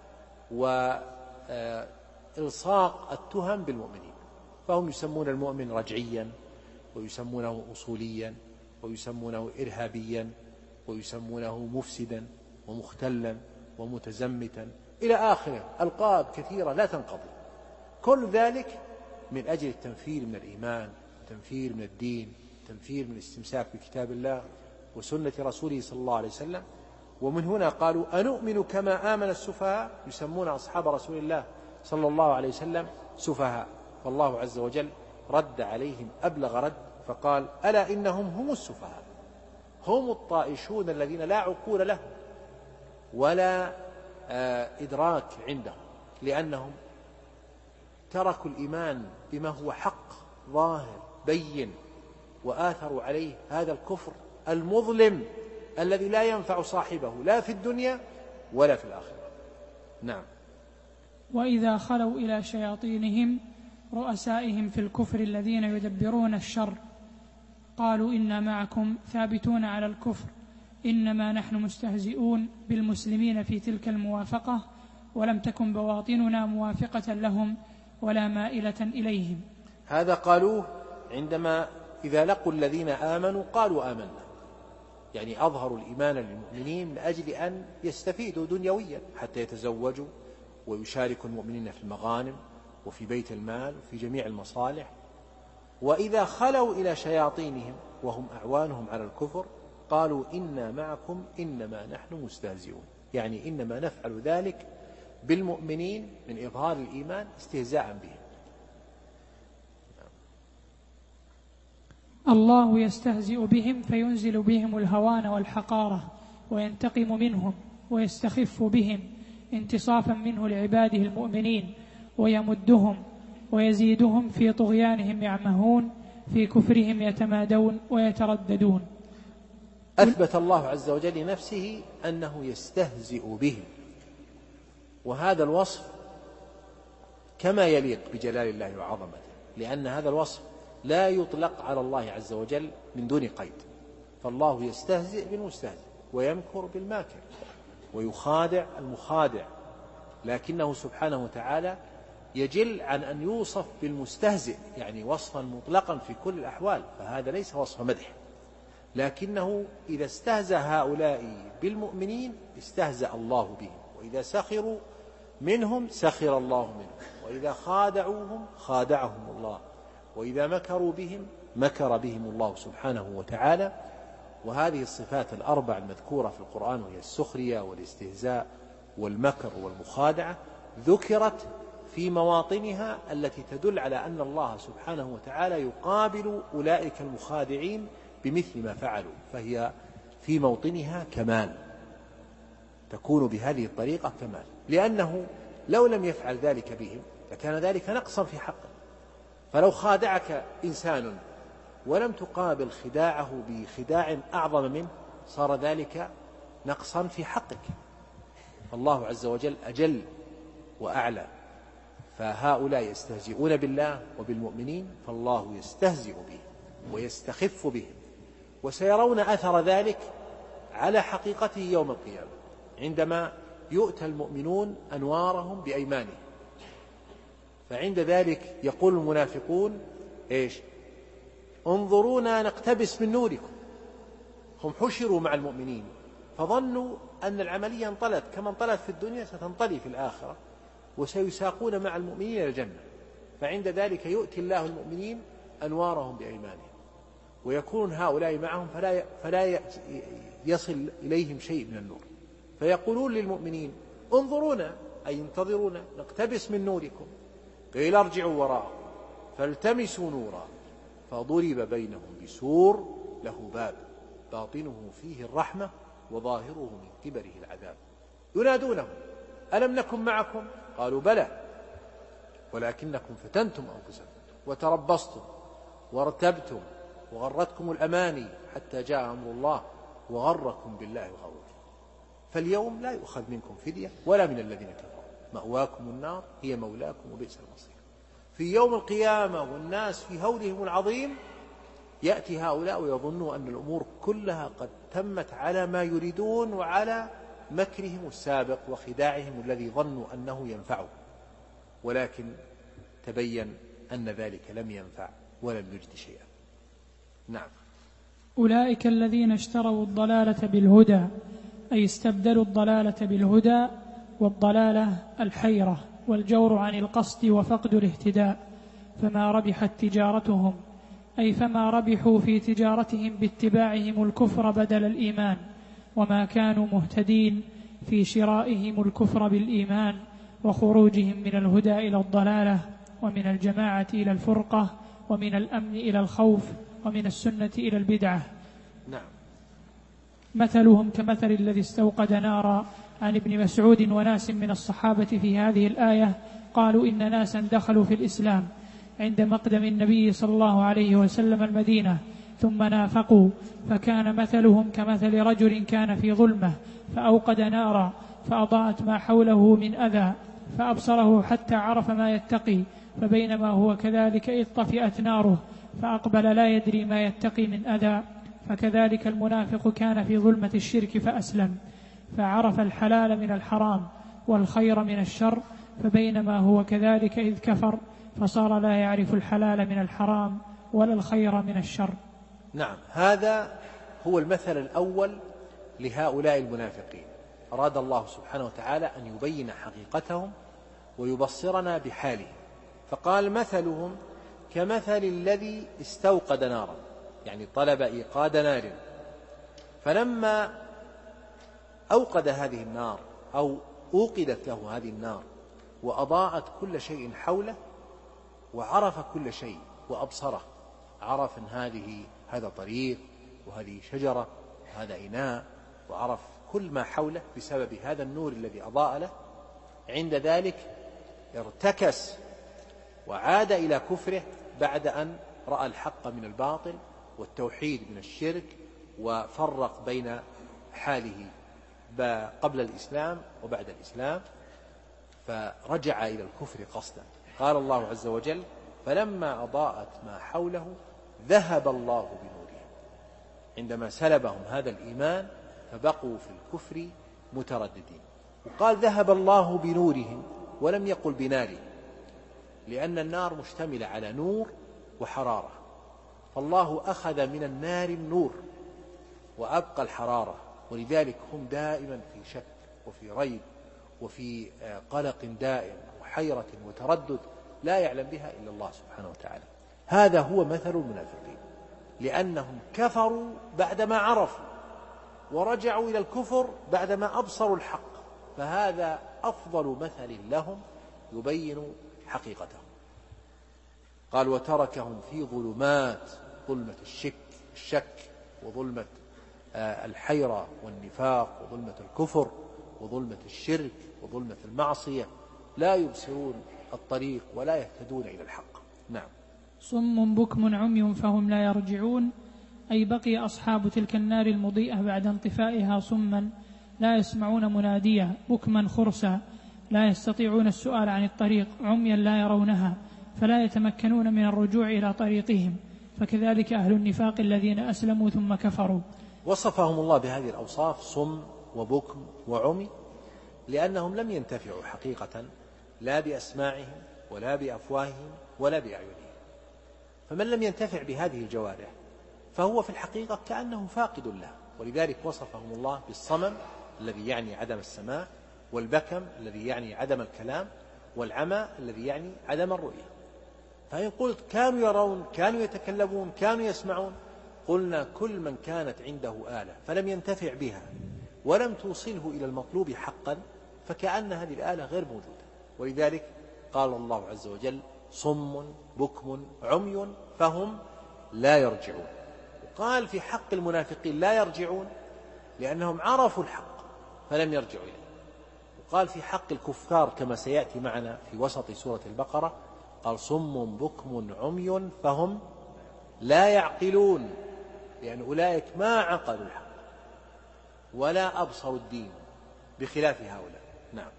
وإلصاق التهم بالمؤمنين، فهم يسمون المؤمن رجعيا، ويسمونه أصوليا، ويسمونه إرهابيا، ويسمونه مفسدا ومختلا ومتزمتا إلى آخره، ألقاب كثيرة لا تنقضي. كل ذلك من أجل التنفير من الإيمان، التنفير من الدين، التنفير من الاستمساك بكتاب الله وسنة رسوله صلى الله عليه وسلم. ومن هنا قالوا أنؤمن كما آمن السفهاء، يسمون أصحاب رسول الله صلى الله عليه وسلم سفهاء. فالله عز وجل رد عليهم أبلغ رد فقال: ألا إنهم هم السفهاء، هم الطائشون الذين لا عقول لهم ولا إدراك عندهم، لأنهم تركوا الإيمان بما هو حق ظاهر بين، وآثروا عليه هذا الكفر المظلم الذي لا ينفع صاحبه لا في الدنيا ولا في الآخرة. نعم. وإذا خلوا إلى شياطينهم رؤسائهم في الكفر الذين يدبرون الشر قالوا إنا معكم ثابتون على الكفر إنما نحن مستهزئون بالمسلمين في تلك الموافقة، ولم تكن بواطننا موافقة لهم ولا مائلة إليهم. هذا قالوه عندما إذا لقوا الذين آمنوا قالوا آمنا، يعني أظهروا الإيمان للمؤمنين من أجل أن يستفيدوا دنيويا حتى يتزوجوا ويشاركوا المؤمنين في المغانم وفي بيت المال وفي جميع المصالح. وإذا خلوا إلى شياطينهم وهم أعوانهم على الكفر قالوا إنا معكم إنما نحن مستهزئون، يعني إنما نفعل ذلك بالمؤمنين من إظهار الإيمان استهزاء بهم. الله يستهزئ بهم فينزل بهم الهوان والحقارة وينتقم منهم ويستخف بهم انتصافا منه لعباده المؤمنين، ويمدهم ويزيدهم في طغيانهم يعمهون، في كفرهم يتمادون ويترددون. أثبت الله عز وجل لنفسه أنه يستهزئ بهم، وهذا الوصف كما يليق بجلال الله وعظمته، لأن هذا الوصف لا يطلق على الله عز وجل من دون قيد. فالله يستهزئ بالمستهزئ ويمكر بالماكر ويخادع المخادع، لكنه سبحانه وتعالى يجل عن أن يوصف بالمستهزئ يعني وصفا مطلقا في كل الأحوال، فهذا ليس وصف مدح. لكنه إذا استهزأ هؤلاء بالمؤمنين استهزأ الله بهم، وإذا سخروا منهم سخر الله منهم، وإذا خادعوهم خادعهم الله، وإذا مكروا بهم مكر بهم الله سبحانه وتعالى. وهذه الصفات الأربع المذكورة في القرآن، وهي السخرية والاستهزاء والمكر والمخادعة، ذكرت في مواطنها التي تدل على أن الله سبحانه وتعالى يقابل أولئك المخادعين بمثل ما فعلوا، فهي في موطنها كمال، تكون بهذه الطريقة كمال، لأنه لو لم يفعل ذلك بهم لكان ذلك نقصا في حقه. فلو خادعك إنسان ولم تقابل خداعه بخداع أعظم منه صار ذلك نقصا في حقك. الله عز وجل أجل وأعلى، فهؤلاء يستهزئون بالله وبالمؤمنين، فالله يستهزئ بهم ويستخف بهم، وسيرون أثر ذلك على حقيقته يوم القيامة، عندما يؤتى المؤمنون أنوارهم بأيمانهم، فعند ذلك يقول المنافقون إيش؟ انظرونا نقتبس من نوركم. هم حشروا مع المؤمنين فظنوا أن العملية انطلت كما انطلت في الدنيا ستنطلي في الآخرة، وسيساقون مع المؤمنين إلى الجنة. فعند ذلك يؤتي الله المؤمنين أنوارهم بأيمانهم، ويكون هؤلاء معهم فلا فلا يصل إليهم شيء من النور، فيقولون للمؤمنين انظرونا أي انتظرونا نقتبس من نوركم، قيل ارجعوا وراءكم فالتمسوا نورا فضرب بينهم بسور له باب باطنه فيه الرحمة وظاهره من قبله العذاب. ينادونهم ألم نكن معكم؟ قالوا بلى ولكنكم فتنتم أنفسكم وتربصتم وارتبتم وغرتكم الأماني حتى جاء أمر الله وغركم بالله الغرور. فاليوم لا يؤخذ منكم فدية ولا من الذين كفروا، مأواكم النار هي مولاكم وبئس المصير. في يوم القيامة والناس في هولهم العظيم يأتي هؤلاء ويظنوا أن الأمور كلها قد تمت على ما يريدون وعلى مكرهم السابق وخداعهم الذي ظنوا أنه ينفعهم، ولكن تبين أن ذلك لم ينفع ولم يجد شيئا. نعم. أولئك الذين اشتروا الضلالة بالهدى، أي استبدلوا الضلالة بالهدى، والضلالة الحيرة والجور عن القصد وفقد الاهتداء، فما ربحت تجارتهم، أي فما ربحوا في تجارتهم باتباعهم الكفر بدل الإيمان، وما كانوا مهتدين في شرائهم الكفر بالإيمان وخروجهم من الهدى إلى الضلالة، ومن الجماعة إلى الفرقة، ومن الأمن إلى الخوف، ومن السنة إلى البدعة. نعم. مثلهم كمثل الذي استوقد نارا. عن ابن مسعود وناس من الصحابة في هذه الآية قالوا إن ناسا دخلوا في الإسلام عند مقدم النبي صلى الله عليه وسلم المدينة ثم نافقوا، فكان مثلهم كمثل رجل كان في ظلمة فأوقد نارا فأضاءت ما حوله من أذى فأبصره حتى عرف ما يتقي، فبينما هو كذلك إذ طفئت ناره فأقبل لا يدري ما يتقي من أذى. فكذلك المنافق كان في ظلمة الشرك فأسلم فعرف الحلال من الحرام والخير من الشر، فبينما هو كذلك إذ كفر فصار لا يعرف الحلال من الحرام ولا الخير من الشر. نعم. هذا هو المثل الأول لهؤلاء المنافقين. أراد الله سبحانه وتعالى أن يبين حقيقتهم ويبصرنا بحالهم، فقال مثلهم كمثل الذي استوقد نارا، يعني طلب إيقاد نار، فلما أوقد هذه النار أو أوقدت له هذه النار وأضاءت كل شيء حوله وعرف كل شيء وأبصره، عرف أن هذه هذا طريق وهذه شجرة وهذا إناء، وعرف كل ما حوله بسبب هذا النور الذي أضاء له، عند ذلك ارتكس وعاد إلى كفره بعد أن رأى الحق من الباطل والتوحيد من الشرك، وفرق بين حاله قبل الإسلام وبعد الإسلام، فرجع إلى الكفر قصدا. قال الله عز وجل فلما أضاءت ما حوله ذهب الله بنورهم، عندما سلبهم هذا الإيمان فبقوا في الكفر مترددين. وقال ذهب الله بنورهم ولم يقل بنارهم، لأن النار مشتملة على نور وحرارة، فالله أخذ من النار النور وأبقى الحرارة، ولذلك هم دائما في شك وفي ريب وفي قلق دائم وحيرة وتردد لا يعلم بها إلا الله سبحانه وتعالى. هذا هو مثل المنافقين، لأنهم كفروا بعدما عرفوا ورجعوا إلى الكفر بعدما أبصروا الحق، فهذا أفضل مثل لهم يبين حقيقتهم. قال وتركهم في ظلمات، ظلمة الشك الشك وظلمة الحيرة والنفاق وظلمة الكفر وظلمة الشرك وظلمة المعصية، لا يبصرون الطريق ولا يهتدون إلى الحق. نعم. صم بكم عمي فهم لا يرجعون، أي بقي أصحاب تلك النار المضيئة بعد انطفائها صما لا يسمعون مناديا، بكما خرسا لا يستطيعون السؤال عن الطريق، عميا لا يرونها فلا يتمكنون من الرجوع إلى طريقهم. فكذلك أهل النفاق الذين أسلموا ثم كفروا. وصفهم الله بهذه الأوصاف صم وبكم وعمي لأنهم لم ينتفعوا حقيقة لا بأسماعهم ولا بأفواههم ولا بأعينهم. فمن لم ينتفع بهذه الجوارح فهو في الحقيقة كأنه فاقد له، ولذلك وصفهم الله بالصمم الذي يعني عدم السماع، والبكم الذي يعني عدم الكلام، والعمى الذي يعني عدم الرؤية. فإن قلت كانوا يرون، كانوا يتكلمون، كانوا يسمعون، قلنا كل من كانت عنده آلة فلم ينتفع بها ولم توصله إلى المطلوب حقا فكأن هذه الآلة غير موجودة. ولذلك قال الله عز وجل صم بكم عمي فهم لا يرجعون. وقال في حق المنافقين لا يرجعون لأنهم عرفوا الحق فلم يرجعوا إليه. وقال في حق الكفار كما سيأتي معنا في وسط سورة البقرة قال صم بكم عمي فهم لا يعقلون، لأن أولئك ما عقلوا الحق ولا أبصروا الدين بخلاف هؤلاء. نعم.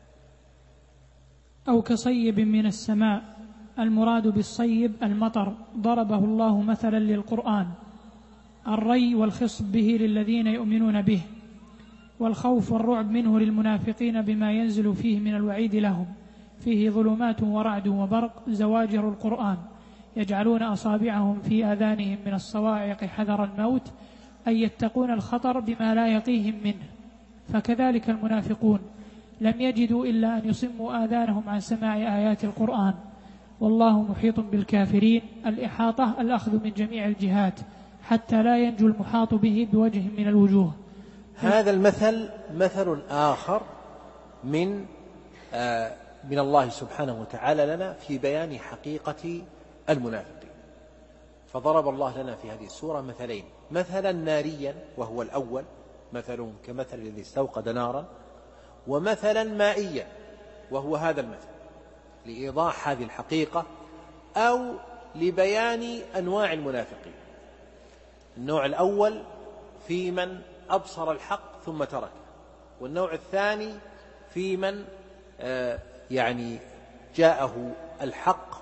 أو كصيب من السماء، المراد بالصيب المطر، ضربه الله مثلا للقرآن، الري والخصب به للذين يؤمنون به، والخوف والرعب منه للمنافقين بما ينزل فيه من الوعيد لهم، فيه ظلمات ورعد وبرق زواجر القرآن، يجعلون أصابعهم في آذانهم من الصواعق حذر الموت، أي يتقون الخطر بما لا يقيهم منه. فكذلك المنافقون لم يجدوا إلا أن يصموا آذانهم عن سماع آيات القرآن. والله محيط بالكافرين، الإحاطة الأخذ من جميع الجهات حتى لا ينجو المحاط به بوجه من الوجوه. هذا المثل مثل آخر من آه من الله سبحانه وتعالى لنا في بيان حقيقة المنافقين. فضرب الله لنا في هذه السورة مثلين، مثلا ناريا وهو الأول مثلهم كمثل الذي استوقد نارا، ومثلا مائيا وهو هذا المثل، لإيضاح هذه الحقيقة أو لبيان أنواع المنافقين. النوع الأول في من أبصر الحق ثم تركه، والنوع الثاني في من آه يعني جاءه الحق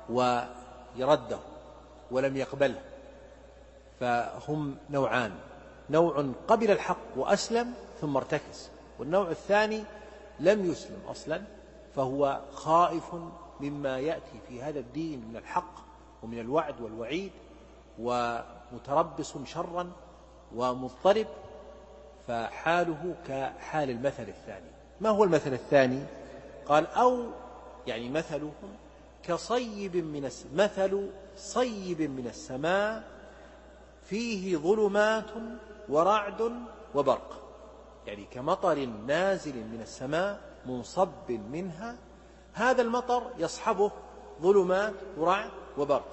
ويرده ولم يقبله. فهم نوعان، نوع قبل الحق وأسلم ثم ارتكس، والنوع الثاني لم يسلم أصلا فهو خائف مما يأتي في هذا الدين من الحق ومن الوعد والوعيد، ومتربص شرا ومضطرب، فحاله كحال المثل الثاني. ما هو المثل الثاني؟ قال أو يعني مثلهم كصيب من مثل صيب من السماء فيه ظلمات ورعد وبرق، يعني كمطر نازل من السماء منصب منها، هذا المطر يصحبه ظلمات ورعد وبرق.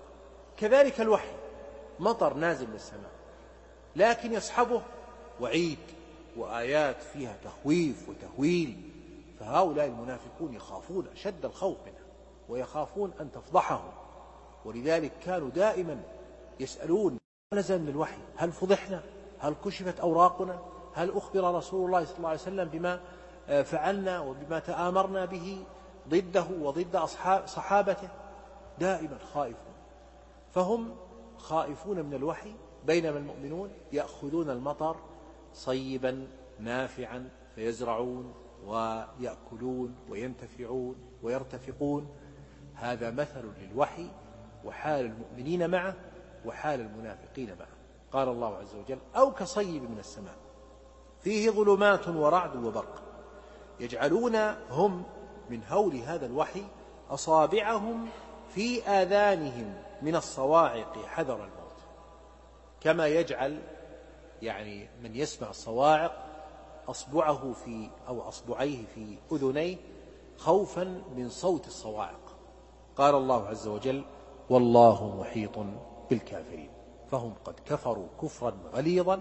كذلك الوحي مطر نازل من السماء لكن يصحبه وعيد وآيات فيها تخويف وتهويل، فهؤلاء المنافقون يخافون أشد الخوف منها ويخافون أن تفضحهم، ولذلك كانوا دائما يسألون نزل من الوحي، هل فضحنا؟ هل كشفت أوراقنا؟ هل أخبر رسول الله صلى الله عليه وسلم بما فعلنا وبما تآمرنا به ضده وضد أصحاب صحابته؟ دائما خائفون. فهم خائفون من الوحي، بينما المؤمنون يأخذون المطر صيبا نافعا فيزرعون ويأكلون وينتفعون ويرتفقون. هذا مثل للوحي وحال المؤمنين معه وحال المنافقين معه. قال الله عز وجل أو كصيب من السماء فيه ظلمات ورعد وبرق، يجعلون هم من هول هذا الوحي أصابعهم في آذانهم من الصواعق حذر الموت، كما يجعل يعني من يسمع الصواعق أصبعه في أو أصبعيه في أذنيه خوفا من صوت الصواعق. قال الله عز وجل والله محيط بالكافرين، فهم قد كفروا كفرا غليظا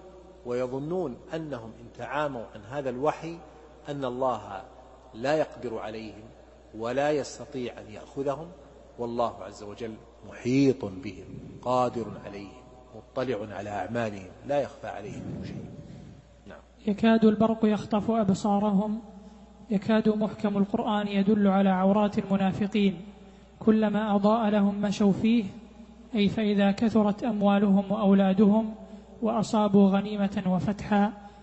ويظنون أنهم إن تعاموا عن هذا الوحي أن الله لا يقدر عليهم ولا يستطيع أن يأخذهم، والله عز وجل محيط بهم قادر عليهم مطلع على أعمالهم لا يخفى عليه منه شيء. نعم. يكاد البرق يخطف أبصارهم، يكاد محكم القرآن يدل على عورات المنافقين، كلما أضاء لهم مشوا فيه، أي فإذا كثرت أموالهم وأولادهم وأصابوا غنيمة وفتحا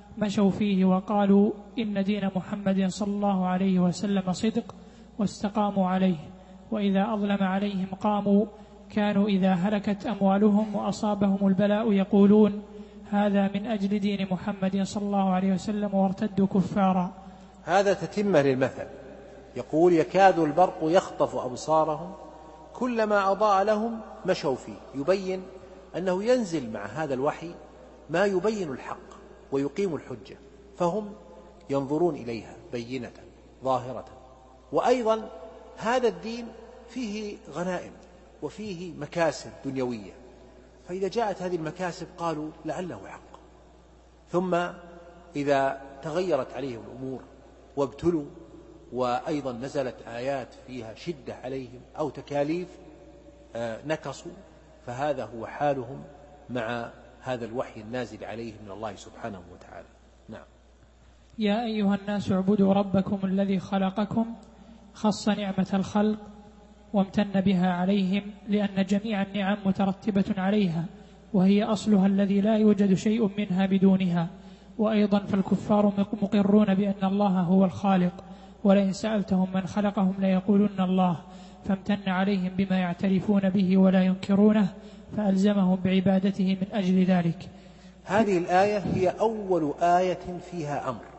مشوا فيه وقالوا إن دين محمد صلى الله عليه وسلم صدق واستقاموا عليه، وإذا أظلم عليهم قاموا، كانوا إذا هلكت أموالهم وأصابهم البلاء يقولون هذا من أجل دين محمد صلى الله عليه وسلم، وارتدوا كفارا. هذا تتمة للمثل، يقول يكاد البرق يخطف أبصارهم كلما أضاء لهم مشوا فيه، يبين أنه ينزل مع هذا الوحي ما يبين الحق ويقيم الحجة، فهم ينظرون إليها بينة ظاهرة. وأيضا هذا الدين فيه غنائم وفيه مكاسب دنيوية، فإذا جاءت هذه المكاسب قالوا لعله حق. ثم إذا تغيرت عليهم الأمور وابتلوا وأيضا نزلت آيات فيها شدة عليهم أو تكاليف نكصوا، فهذا هو حالهم مع هذا الوحي النازل عليهم من الله سبحانه وتعالى. نعم. يا أيها الناس اعبدوا ربكم الذي خلقكم، خص نعمة الخلق وامتن بها عليهم، لأن جميع النعم مترتبة عليها، وهي أصلها الذي لا يوجد شيء منها بدونها. وأيضا فالكفار مقرون بأن الله هو الخالق، ولئن سألتهم من خلقهم ليقولن الله، فامتن عليهم بما يعترفون به ولا ينكرونه، فألزمهم بعبادته من أجل ذلك. هذه الآية هي أول آية فيها أمر،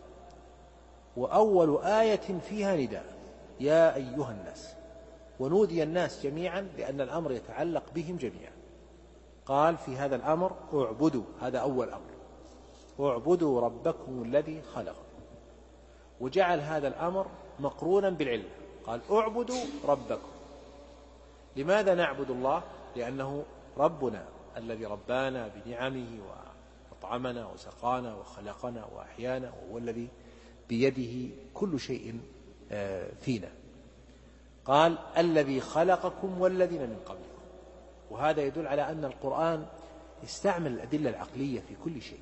وأول آية فيها نداء، يا أيها الناس، ونودي الناس جميعا لأن الأمر يتعلق بهم جميعا. قال في هذا الأمر اعبدوا، هذا أول أمر، اعبدوا ربكم الذي خلقكم، وجعل هذا الأمر مقرونا بالعلة، قال اعبدوا ربكم. لماذا نعبد الله؟ لأنه ربنا الذي ربانا بنعمه وأطعمنا وسقانا وخلقنا وأحيانا، وهو الذي بيده كل شيء فينا. قال الذي خلقكم والذين من قبلكم، وهذا يدل على أن القرآن يستعمل الأدلة العقلية في كل شيء،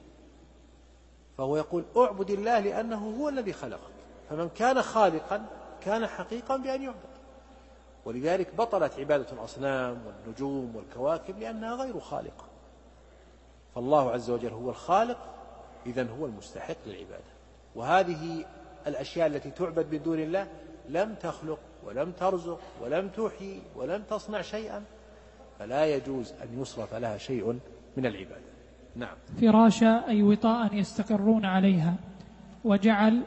فهو يقول اعبد الله لأنه هو الذي خلقك، فمن كان خالقا كان حقيقا بأن يعبد. ولذلك بطلت عبادة الأصنام والنجوم والكواكب لأنها غير خالقة، فالله عز وجل هو الخالق، إذن هو المستحق للعبادة. وهذه الأشياء التي تعبد من دون الله لم تخلق ولم ترزق ولم تحيي ولم تصنع شيئا، فلا يجوز أن يصرف لها شيء من العبادة. نعم. فراشا أي وطاء يستقرون عليها، وجعل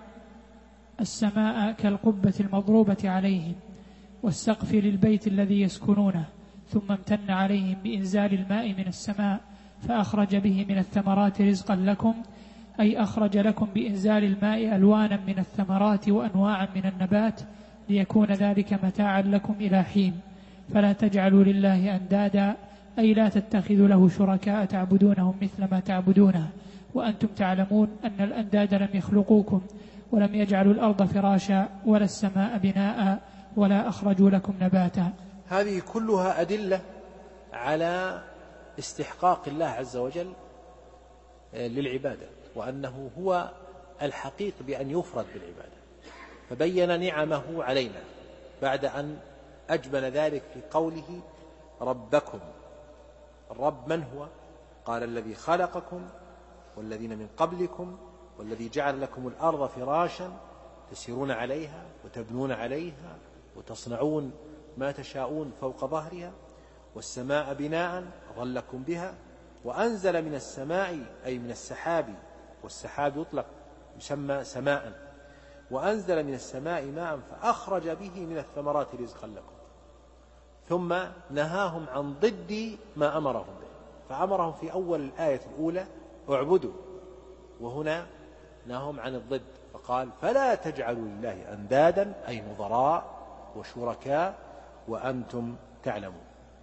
السماء كالقبة المضروبة عليهم، والسقف للبيت الذي يسكنونه، ثم امتن عليهم بإنزال الماء من السماء فأخرج به من الثمرات رزقا لكم، أي أخرج لكم بإنزال الماء ألوانا من الثمرات وأنواعا من النبات، ليكون ذلك متاعا لكم إلى حين. فلا تجعلوا لله أندادا، أي لا تتخذوا له شركاء تعبدونهم مثل ما تعبدونه، وأنتم تعلمون أن الأنداد لم يخلقوكم، ولم يجعلوا الأرض فراشا ولا السماء بناء ولا أخرجوا لكم نباتا. هذه كلها أدلة على استحقاق الله عز وجل للعبادة، وأنه هو الحقيق بأن يفرد بالعبادة، فبين نعمه علينا بعد أن أجمل ذلك في قوله ربكم. الرب من هو؟ قال الذي خلقكم والذين من قبلكم والذي جعل لكم الأرض فراشا تسيرون عليها وتبنون عليها وتصنعون ما تشاءون فوق ظهرها، والسماء بناء أظلكم بها، وأنزل من السماء أي من السحاب، والسحاب يطلق يسمى سماء، وأنزل من السماء ماء فأخرج به من الثمرات رزقا لكم. ثم نهاهم عن ضد ما أمرهم به، فأمرهم في أول الآية الأولى اعبدوا، وهنا نهاهم عن الضد فقال فلا تجعلوا لله أندادا أي نظراء وشركاء وأنتم تعلمون.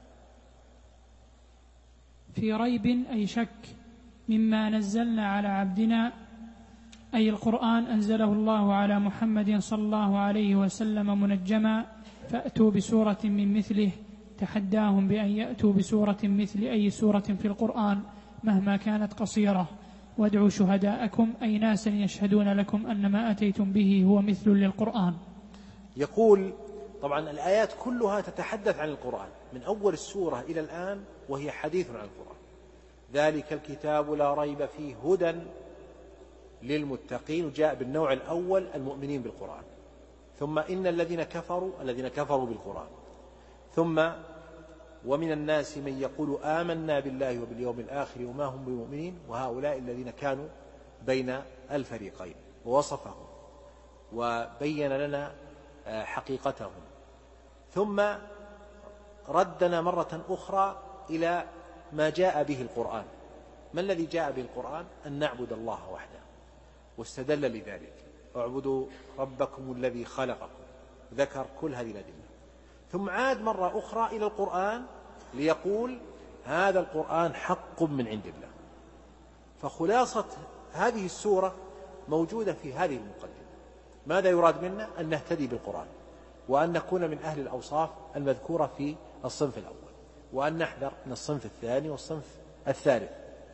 في ريب أي شك مما نزلنا على عبدنا، أي القرآن أنزله الله على محمد صلى الله عليه وسلم منجما، فأتوا بسورة من مثله، تحداهم بأن يأتوا بسورة مثل أي سورة في القرآن مهما كانت قصيرة، وادعوا شهداءكم أي ناسا يشهدون لكم أن ما أتيتم به هو مثل للقرآن. يقول طبعا الآيات كلها تتحدث عن القرآن من أول السورة إلى الآن، وهي حديث عن القرآن. ذلك الكتاب لا ريب فيه هدى للمتقين، وجاء بالنوع الأول المؤمنين بالقرآن، ثم إن الذين كفروا الذين كفروا بالقرآن، ثم ومن الناس من يقول آمنا بالله وباليوم الآخر وما هم بمؤمنين، وهؤلاء الذين كانوا بين الفريقين، ووصفهم وبين لنا حقيقتهم. ثم ردنا مرة أخرى إلى ما جاء به القرآن. ما الذي جاء به القرآن؟ أن نعبد الله وحده، واستدل لذلك: اعبدوا ربكم الذي خلقكم، ذكر كل هذه الأدلة. ثم عاد مرة أخرى إلى القرآن ليقول هذا القرآن حق من عند الله. فخلاصة هذه السورة موجودة في هذه المقدمة. ماذا يراد منا؟ أن نهتدي بالقرآن، وأن نكون من أهل الأوصاف المذكورة في الصنف الأول، وأن نحذر من الصنف الثاني والصنف الثالث،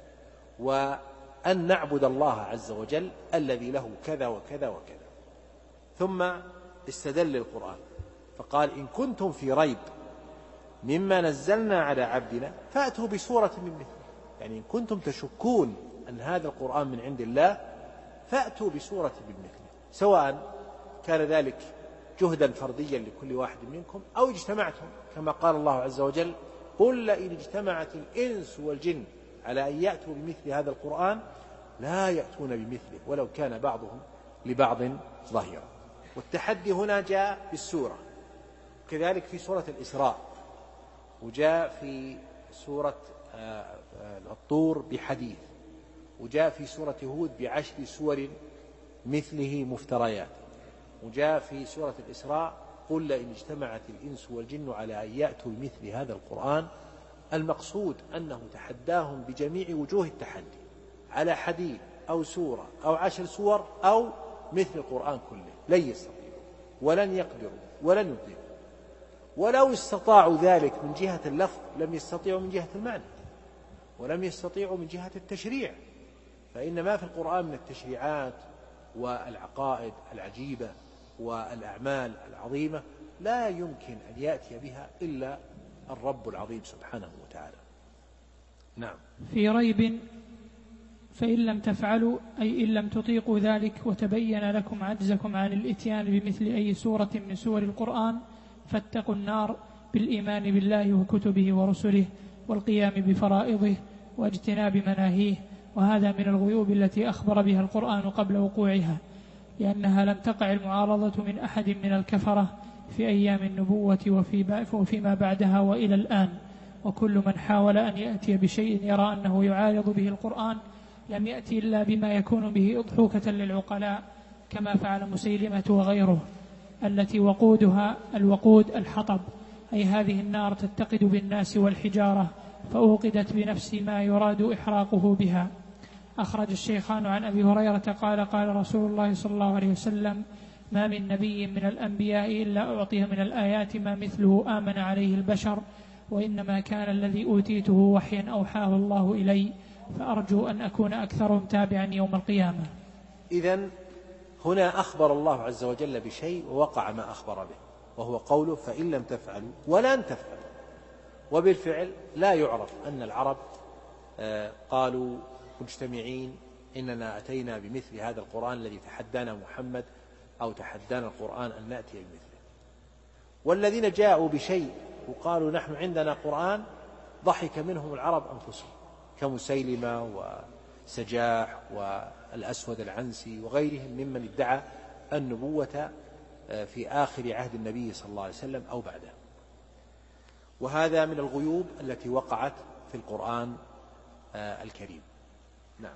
وأن نعبد الله عز وجل الذي له كذا وكذا وكذا. ثم استدل القرآن فقال: إن كنتم في ريب مما نزلنا على عبدنا فأتوا بسورة من مثله. يعني إن كنتم تشكون أن هذا القرآن من عند الله فأتوا بسورة من مثله، سواء كان ذلك جهدا فرديا لكل واحد منكم أو اجتمعتم، كما قال الله عز وجل: قل لئن اجتمعت الإنس والجن على أن يأتوا بمثل هذا القرآن لا يأتون بمثله ولو كان بعضهم لبعض ظهيرا. والتحدي هنا جاء بالسورة، كذلك في سورة الإسراء، وجاء في سورة الطور بحديث، وجاء في سورة هود بعشر سور مثله مفتريات، وجاء في سورة الإسراء: قل لئن اجتمعت الإنس والجن على أن يأتوا بمثل هذا القرآن. المقصود أنه تحداهم بجميع وجوه التحدي على حديث أو سورة أو عشر سور أو مثل القرآن كله، لن يستطيعوا ولن يقدروا ولن يبدعوا. ولو استطاعوا ذلك من جهة اللفظ لم يستطيعوا من جهة المعنى، ولم يستطيعوا من جهة التشريع، فإن ما في القرآن من التشريعات والعقائد العجيبة والأعمال العظيمة لا يمكن أن يأتي بها إلا الرب العظيم سبحانه وتعالى. نعم. في ريب فإن لم تفعلوا أي إن لم تطيقوا ذلك وتبين لكم عجزكم عن الإتيان بمثل أي سورة من سور القرآن فاتقوا النار بالإيمان بالله وكتبه ورسله والقيام بفرائضه واجتناب مناهيه. وهذا من الغيوب التي أخبر بها القرآن قبل وقوعها، لأنها لم تقع المعارضة من أحد من الكفرة في أيام النبوة وفيما بعدها وإلى الآن. وكل من حاول أن يأتي بشيء يرى أنه يعارض به القرآن لم يأتي إلا بما يكون به أضحوكة للعقلاء، كما فعل مسيلمة وغيره، التي وقودها الوقود الحطب، أي هذه النار تتقد بالناس والحجارة، فأوقدت بنفس ما يراد إحراقه بها. أخرج الشيخان عن أبي هريرة قال: قال رسول الله صلى الله عليه وسلم: ما من نبي من الأنبياء إلا أعطي من الآيات ما مثله آمن عليه البشر، وإنما كان الذي أوتيته وحيا أوحاه الله إلي، فأرجو أن أكون أكثرهم تابعا يوم القيامة. إذن هنا أخبر الله عز وجل بشيء ووقع ما أخبر به، وهو قوله: فإن لم تفعلوا ولن تفعلوا. وبالفعل لا يعرف أن العرب قالوا مجتمعين إننا أتينا بمثل هذا القرآن الذي تحدانا محمد أو تحدانا القرآن أن نأتي بمثله. والذين جاءوا بشيء وقالوا نحن عندنا قرآن ضحك منهم العرب أنفسهم، كمسيلمة وسجاح والأسود العنسي وغيرهم ممن ادعى النبوة في آخر عهد النبي صلى الله عليه وسلم أو بعده. وهذا من الغيوب التي وقعت في القرآن الكريم. نعم.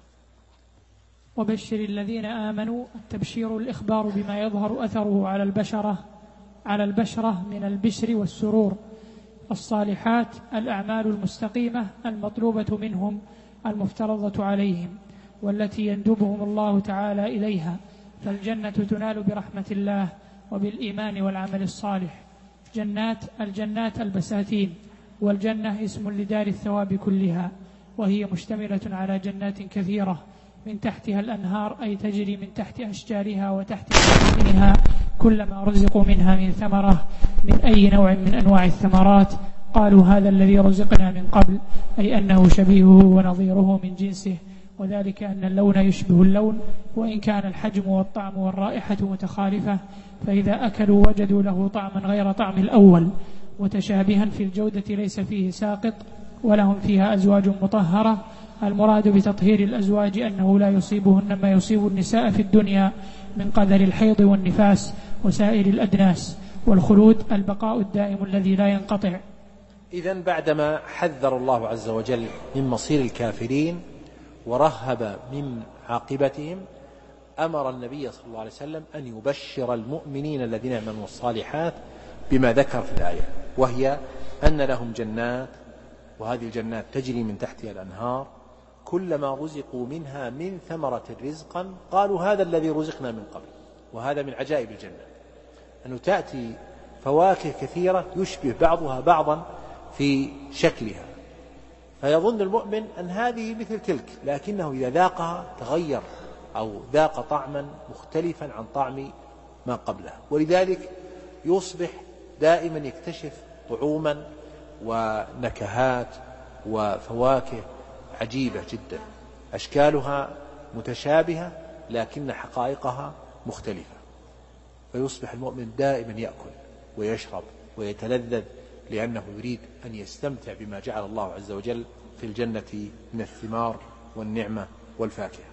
وبشر الذين آمنوا. التبشير الإخبار بما يظهر أثره على البشرة على البشرة من البشر والسرور. الصالحات الأعمال المستقيمة المطلوبة منهم المفترضة عليهم، والتي يندبهم الله تعالى إليها، فالجنة تنال برحمة الله وبالإيمان والعمل الصالح. جنات الجنات البساتين، والجنة اسم لدار الثواب كلها، وهي مشتملة على جنات كثيرة من تحتها الأنهار، أي تجري من تحت أشجارها وتحت بساتينها كلما رزقوا منها من ثمرة من أي نوع من أنواع الثمرات قالوا هذا الذي رزقنا من قبل، أي أنه شبيهه ونظيره من جنسه، وذلك أن اللون يشبه اللون وإن كان الحجم والطعم والرائحة متخالفة، فإذا أكلوا وجدوا له طعما غير طعم الأول، وتشابها في الجودة ليس فيه ساقط، ولهم فيها أزواج مطهرة. المراد بتطهير الأزواج أنه لا يصيبهن ما يصيب النساء في الدنيا من قدر الحيض والنفاس وسائر الأدناس، والخلود البقاء الدائم الذي لا ينقطع. إذن بعدما حذر الله عز وجل من مصير الكافرين ورهب من عاقبتهم، أمر النبي صلى الله عليه وسلم أن يبشر المؤمنين الذين يعملون الصالحات بما ذكر في الآية، وهي أن لهم جنات، وهذه الجنات تجري من تحتها الأنهار، كلما رزقوا منها من ثمرة رزقا قالوا هذا الذي رزقنا من قبل. وهذا من عجائب الجنة، أنه تأتي فواكه كثيرة يشبه بعضها بعضا في شكلها، فيظن المؤمن أن هذه مثل تلك، لكنه إذا ذاقها تغير أو ذاق طعما مختلفا عن طعم ما قبله. ولذلك يصبح دائما يكتشف طعوما ونكهات وفواكه عجيبة جدا، أشكالها متشابهة لكن حقائقها مختلفة، فيصبح المؤمن دائما يأكل ويشرب ويتلذذ لأنه يريد أن يستمتع بما جعل الله عز وجل في الجنة من الثمار والنعمة والفاكهة.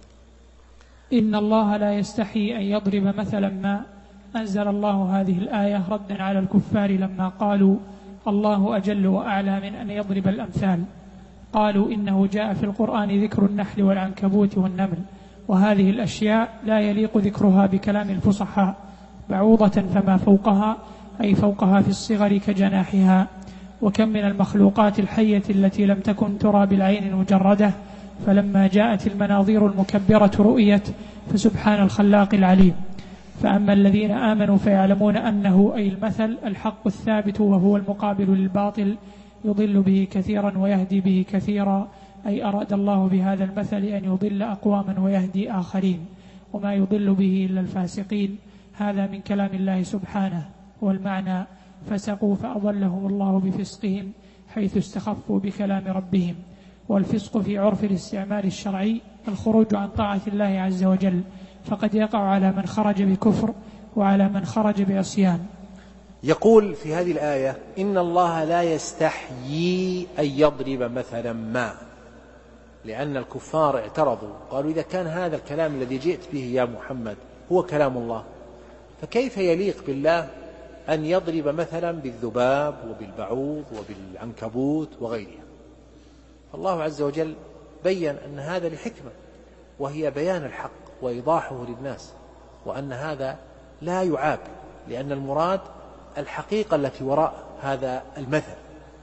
إن الله لا يستحي أن يضرب مثلا ما. أنزل الله هذه الآية ردا على الكفار لما قالوا الله أجل وأعلى من أن يضرب الأمثال. قالوا إنه جاء في القرآن ذكر النحل والعنكبوت والنمل، وهذه الأشياء لا يليق ذكرها بكلام الفصحاء، بعوضة فما فوقها، أي فوقها في الصغر كجناحها. وكم من المخلوقات الحية التي لم تكن ترى بالعين المجردة، فلما جاءت المناظير المكبرة رؤيت، فسبحان الخلاق العليم. فأما الذين آمنوا فيعلمون أنه أي المثل الحق الثابت، وهو المقابل للباطل، يضل به كثيرا ويهدي به كثيرا، أي أراد الله بهذا المثل أن يضل أقواما ويهدي آخرين، وما يضل به إلا الفاسقين. هذا من كلام الله سبحانه. والمعنى فسقوا فأضلهم الله بفسقهم، حيث استخفوا بكلام ربهم. والفسق في عرف الاستعمال الشرعي الخروج عن طاعة الله عز وجل، فقد يقع على من خرج بكفر وعلى من خرج بعصيان. يقول في هذه الآية إن الله لا يستحيي أن يضرب مثلا ما، لأن الكفار اعترضوا قالوا إذا كان هذا الكلام الذي جئت به يا محمد هو كلام الله، فكيف يليق بالله أن يضرب مثلا بالذباب وبالبعوض وبالعنكبوت وغيرها؟ فالله عز وجل بيّن أن هذا لحكمة، وهي بيان الحق وإيضاحه للناس، وأن هذا لا يعاب، لأن المراد الحقيقة التي وراء هذا المثل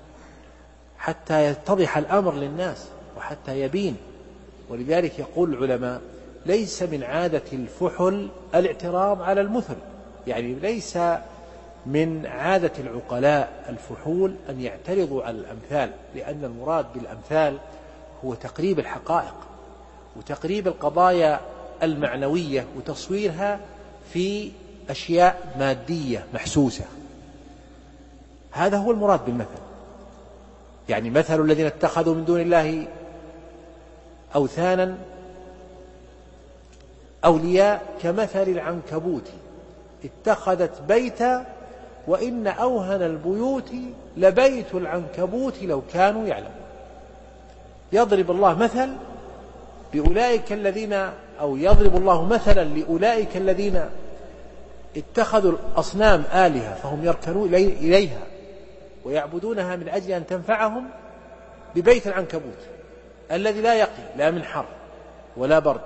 حتى يتضح الأمر للناس وحتى يبين. ولذلك يقول العلماء ليس من عادة الفحل الاعتراض على المثل، يعني ليس من عادة العقلاء الفحول أن يعترضوا على الأمثال، لأن المراد بالأمثال هو تقريب الحقائق وتقريب القضايا المعنوية وتصويرها في أشياء مادية محسوسة. هذا هو المراد بالمثل. يعني مثل الذين اتخذوا من دون الله أوثانا أولياء كمثل العنكبوت اتخذت بيتا وإن أوهن البيوت لبيت العنكبوت لو كانوا يعلمون. يضرب الله مثل بأولئك الذين أو يضرب الله مثلا لأولئك الذين اتخذوا الأصنام آلهة فهم يركنون إليها ويعبدونها من أجل أن تنفعهم ببيت العنكبوت الذي لا يقي لا من حر ولا برد،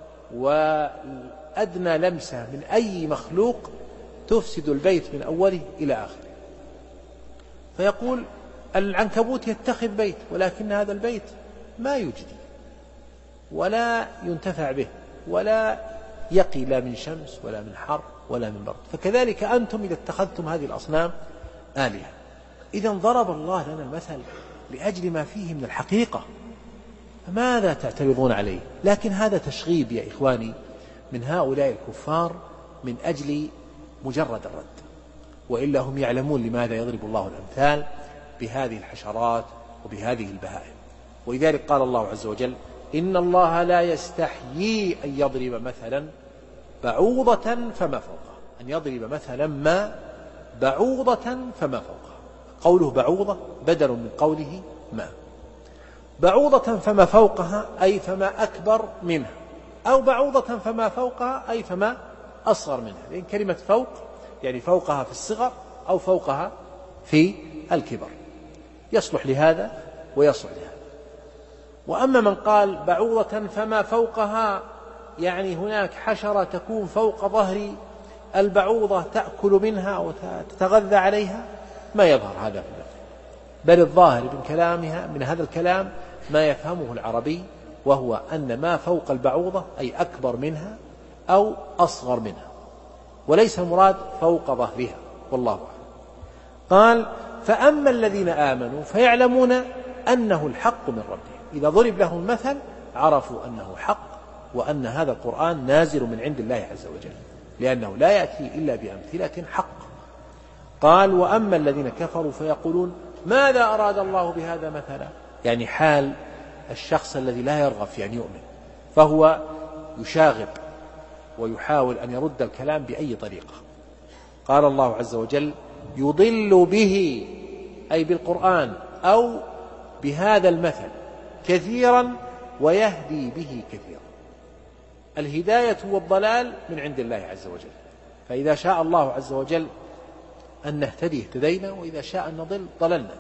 وأدنى لمسة من أي مخلوق تفسد البيت من أوله إلى آخره. فيقول العنكبوت يتخذ بيت، ولكن هذا البيت ما يجدي ولا ينتفع به ولا يقي لا من شمس ولا من حر ولا من برد. فكذلك أنتم إذا اتخذتم هذه الأصنام آلهة. إذا ضرب الله لنا المثل لأجل ما فيه من الحقيقة، فماذا تعترضون عليه؟ لكن هذا تشغيب يا إخواني من هؤلاء الكفار من أجل مجرد الرد، وإلا هم يعلمون لماذا يضرب الله الأمثال بهذه الحشرات وبهذه البهائم. ولذلك قال الله عز وجل إن الله لا يستحيي أن يضرب مثلا بعوضة فما فوقها، أن يضرب مثلا ما بعوضة فما فوقها. قوله بعوضة بدل من قوله ما. بعوضة فما فوقها أي فما أكبر منها، أو بعوضة فما فوقها أي فما أصغر منها، لأن كلمة فوق يعني فوقها في الصغر أو فوقها في الكبر، يصلح لهذا ويصلح لهذا. وأما من قال بعوضة فما فوقها يعني هناك حشرة تكون فوق ظهر البعوضة تأكل منها وتتغذى عليها، ما يظهر هذا في اللفظ، بل الظاهر من كلامها من هذا الكلام ما يفهمه العربي، وهو أن ما فوق البعوضة أي أكبر منها أو أصغر منها، وليس المراد فوق ظهرها، والله أعلم. قال فأما الذين آمنوا فيعلمون أنه الحق من ربهم، إذا ضرب لهم المثل عرفوا أنه حق وأن هذا القرآن نازل من عند الله عز وجل، لأنه لا يأتي إلا بأمثلة حق. قال وأما الذين كفروا فيقولون ماذا أراد الله بهذا مثلا، يعني حال الشخص الذي لا يرغب في أن يؤمن، فهو يشاغب ويحاول أن يرد الكلام بأي طريقة. قال الله عز وجل يضل به أي بالقرآن أو بهذا المثل كثيرا ويهدي به كثيرا. الهداية والضلال من عند الله عز وجل، فإذا شاء الله عز وجل أن نهتدي اهتدينا، وإذا شاء أن نضل ضللنا.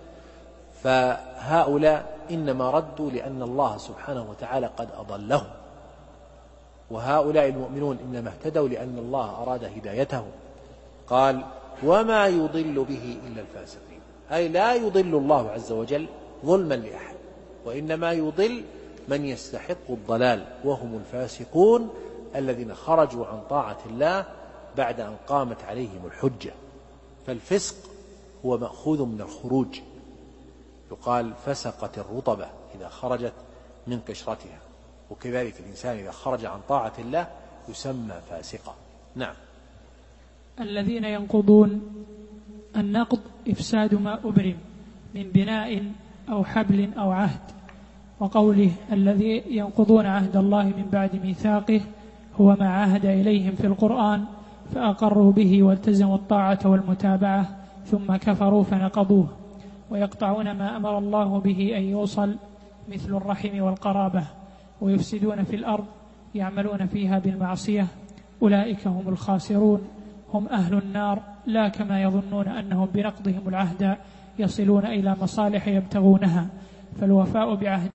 فهؤلاء إنما ردوا لأن الله سبحانه وتعالى قد أضلهم، وهؤلاء المؤمنون إنما اهتدوا لأن الله أراد هدايتهم. قال وما يضل به إلا الفاسقين، أي لا يضل الله عز وجل ظلما لأحد، وإنما يضل من يستحق الضلال، وهم الفاسقون الذين خرجوا عن طاعة الله بعد أن قامت عليهم الحجة. فالفسق هو مأخوذ من الخروج، يقال فسقت الرطبة إذا خرجت من قشرتها، وكذلك الإنسان إذا خرج عن طاعة الله يسمى فاسقا. نعم. الذين ينقضون، النقض إفساد ما أبرم من بناء أو حبل أو عهد. وقوله الذي ينقضون عهد الله من بعد ميثاقه هو ما عاهد إليهم في القرآن فأقروا به والتزموا الطاعة والمتابعة ثم كفروا فنقضوه. ويقطعون ما أمر الله به أن يوصل مثل الرحم والقرابة، ويفسدون في الأرض يعملون فيها بالمعصية، أولئك هم الخاسرون، هم أهل النار، لا كما يظنون أنهم بنقضهم العهد يصلون إلى مصالح يبتغونها، فالوفاء بعهد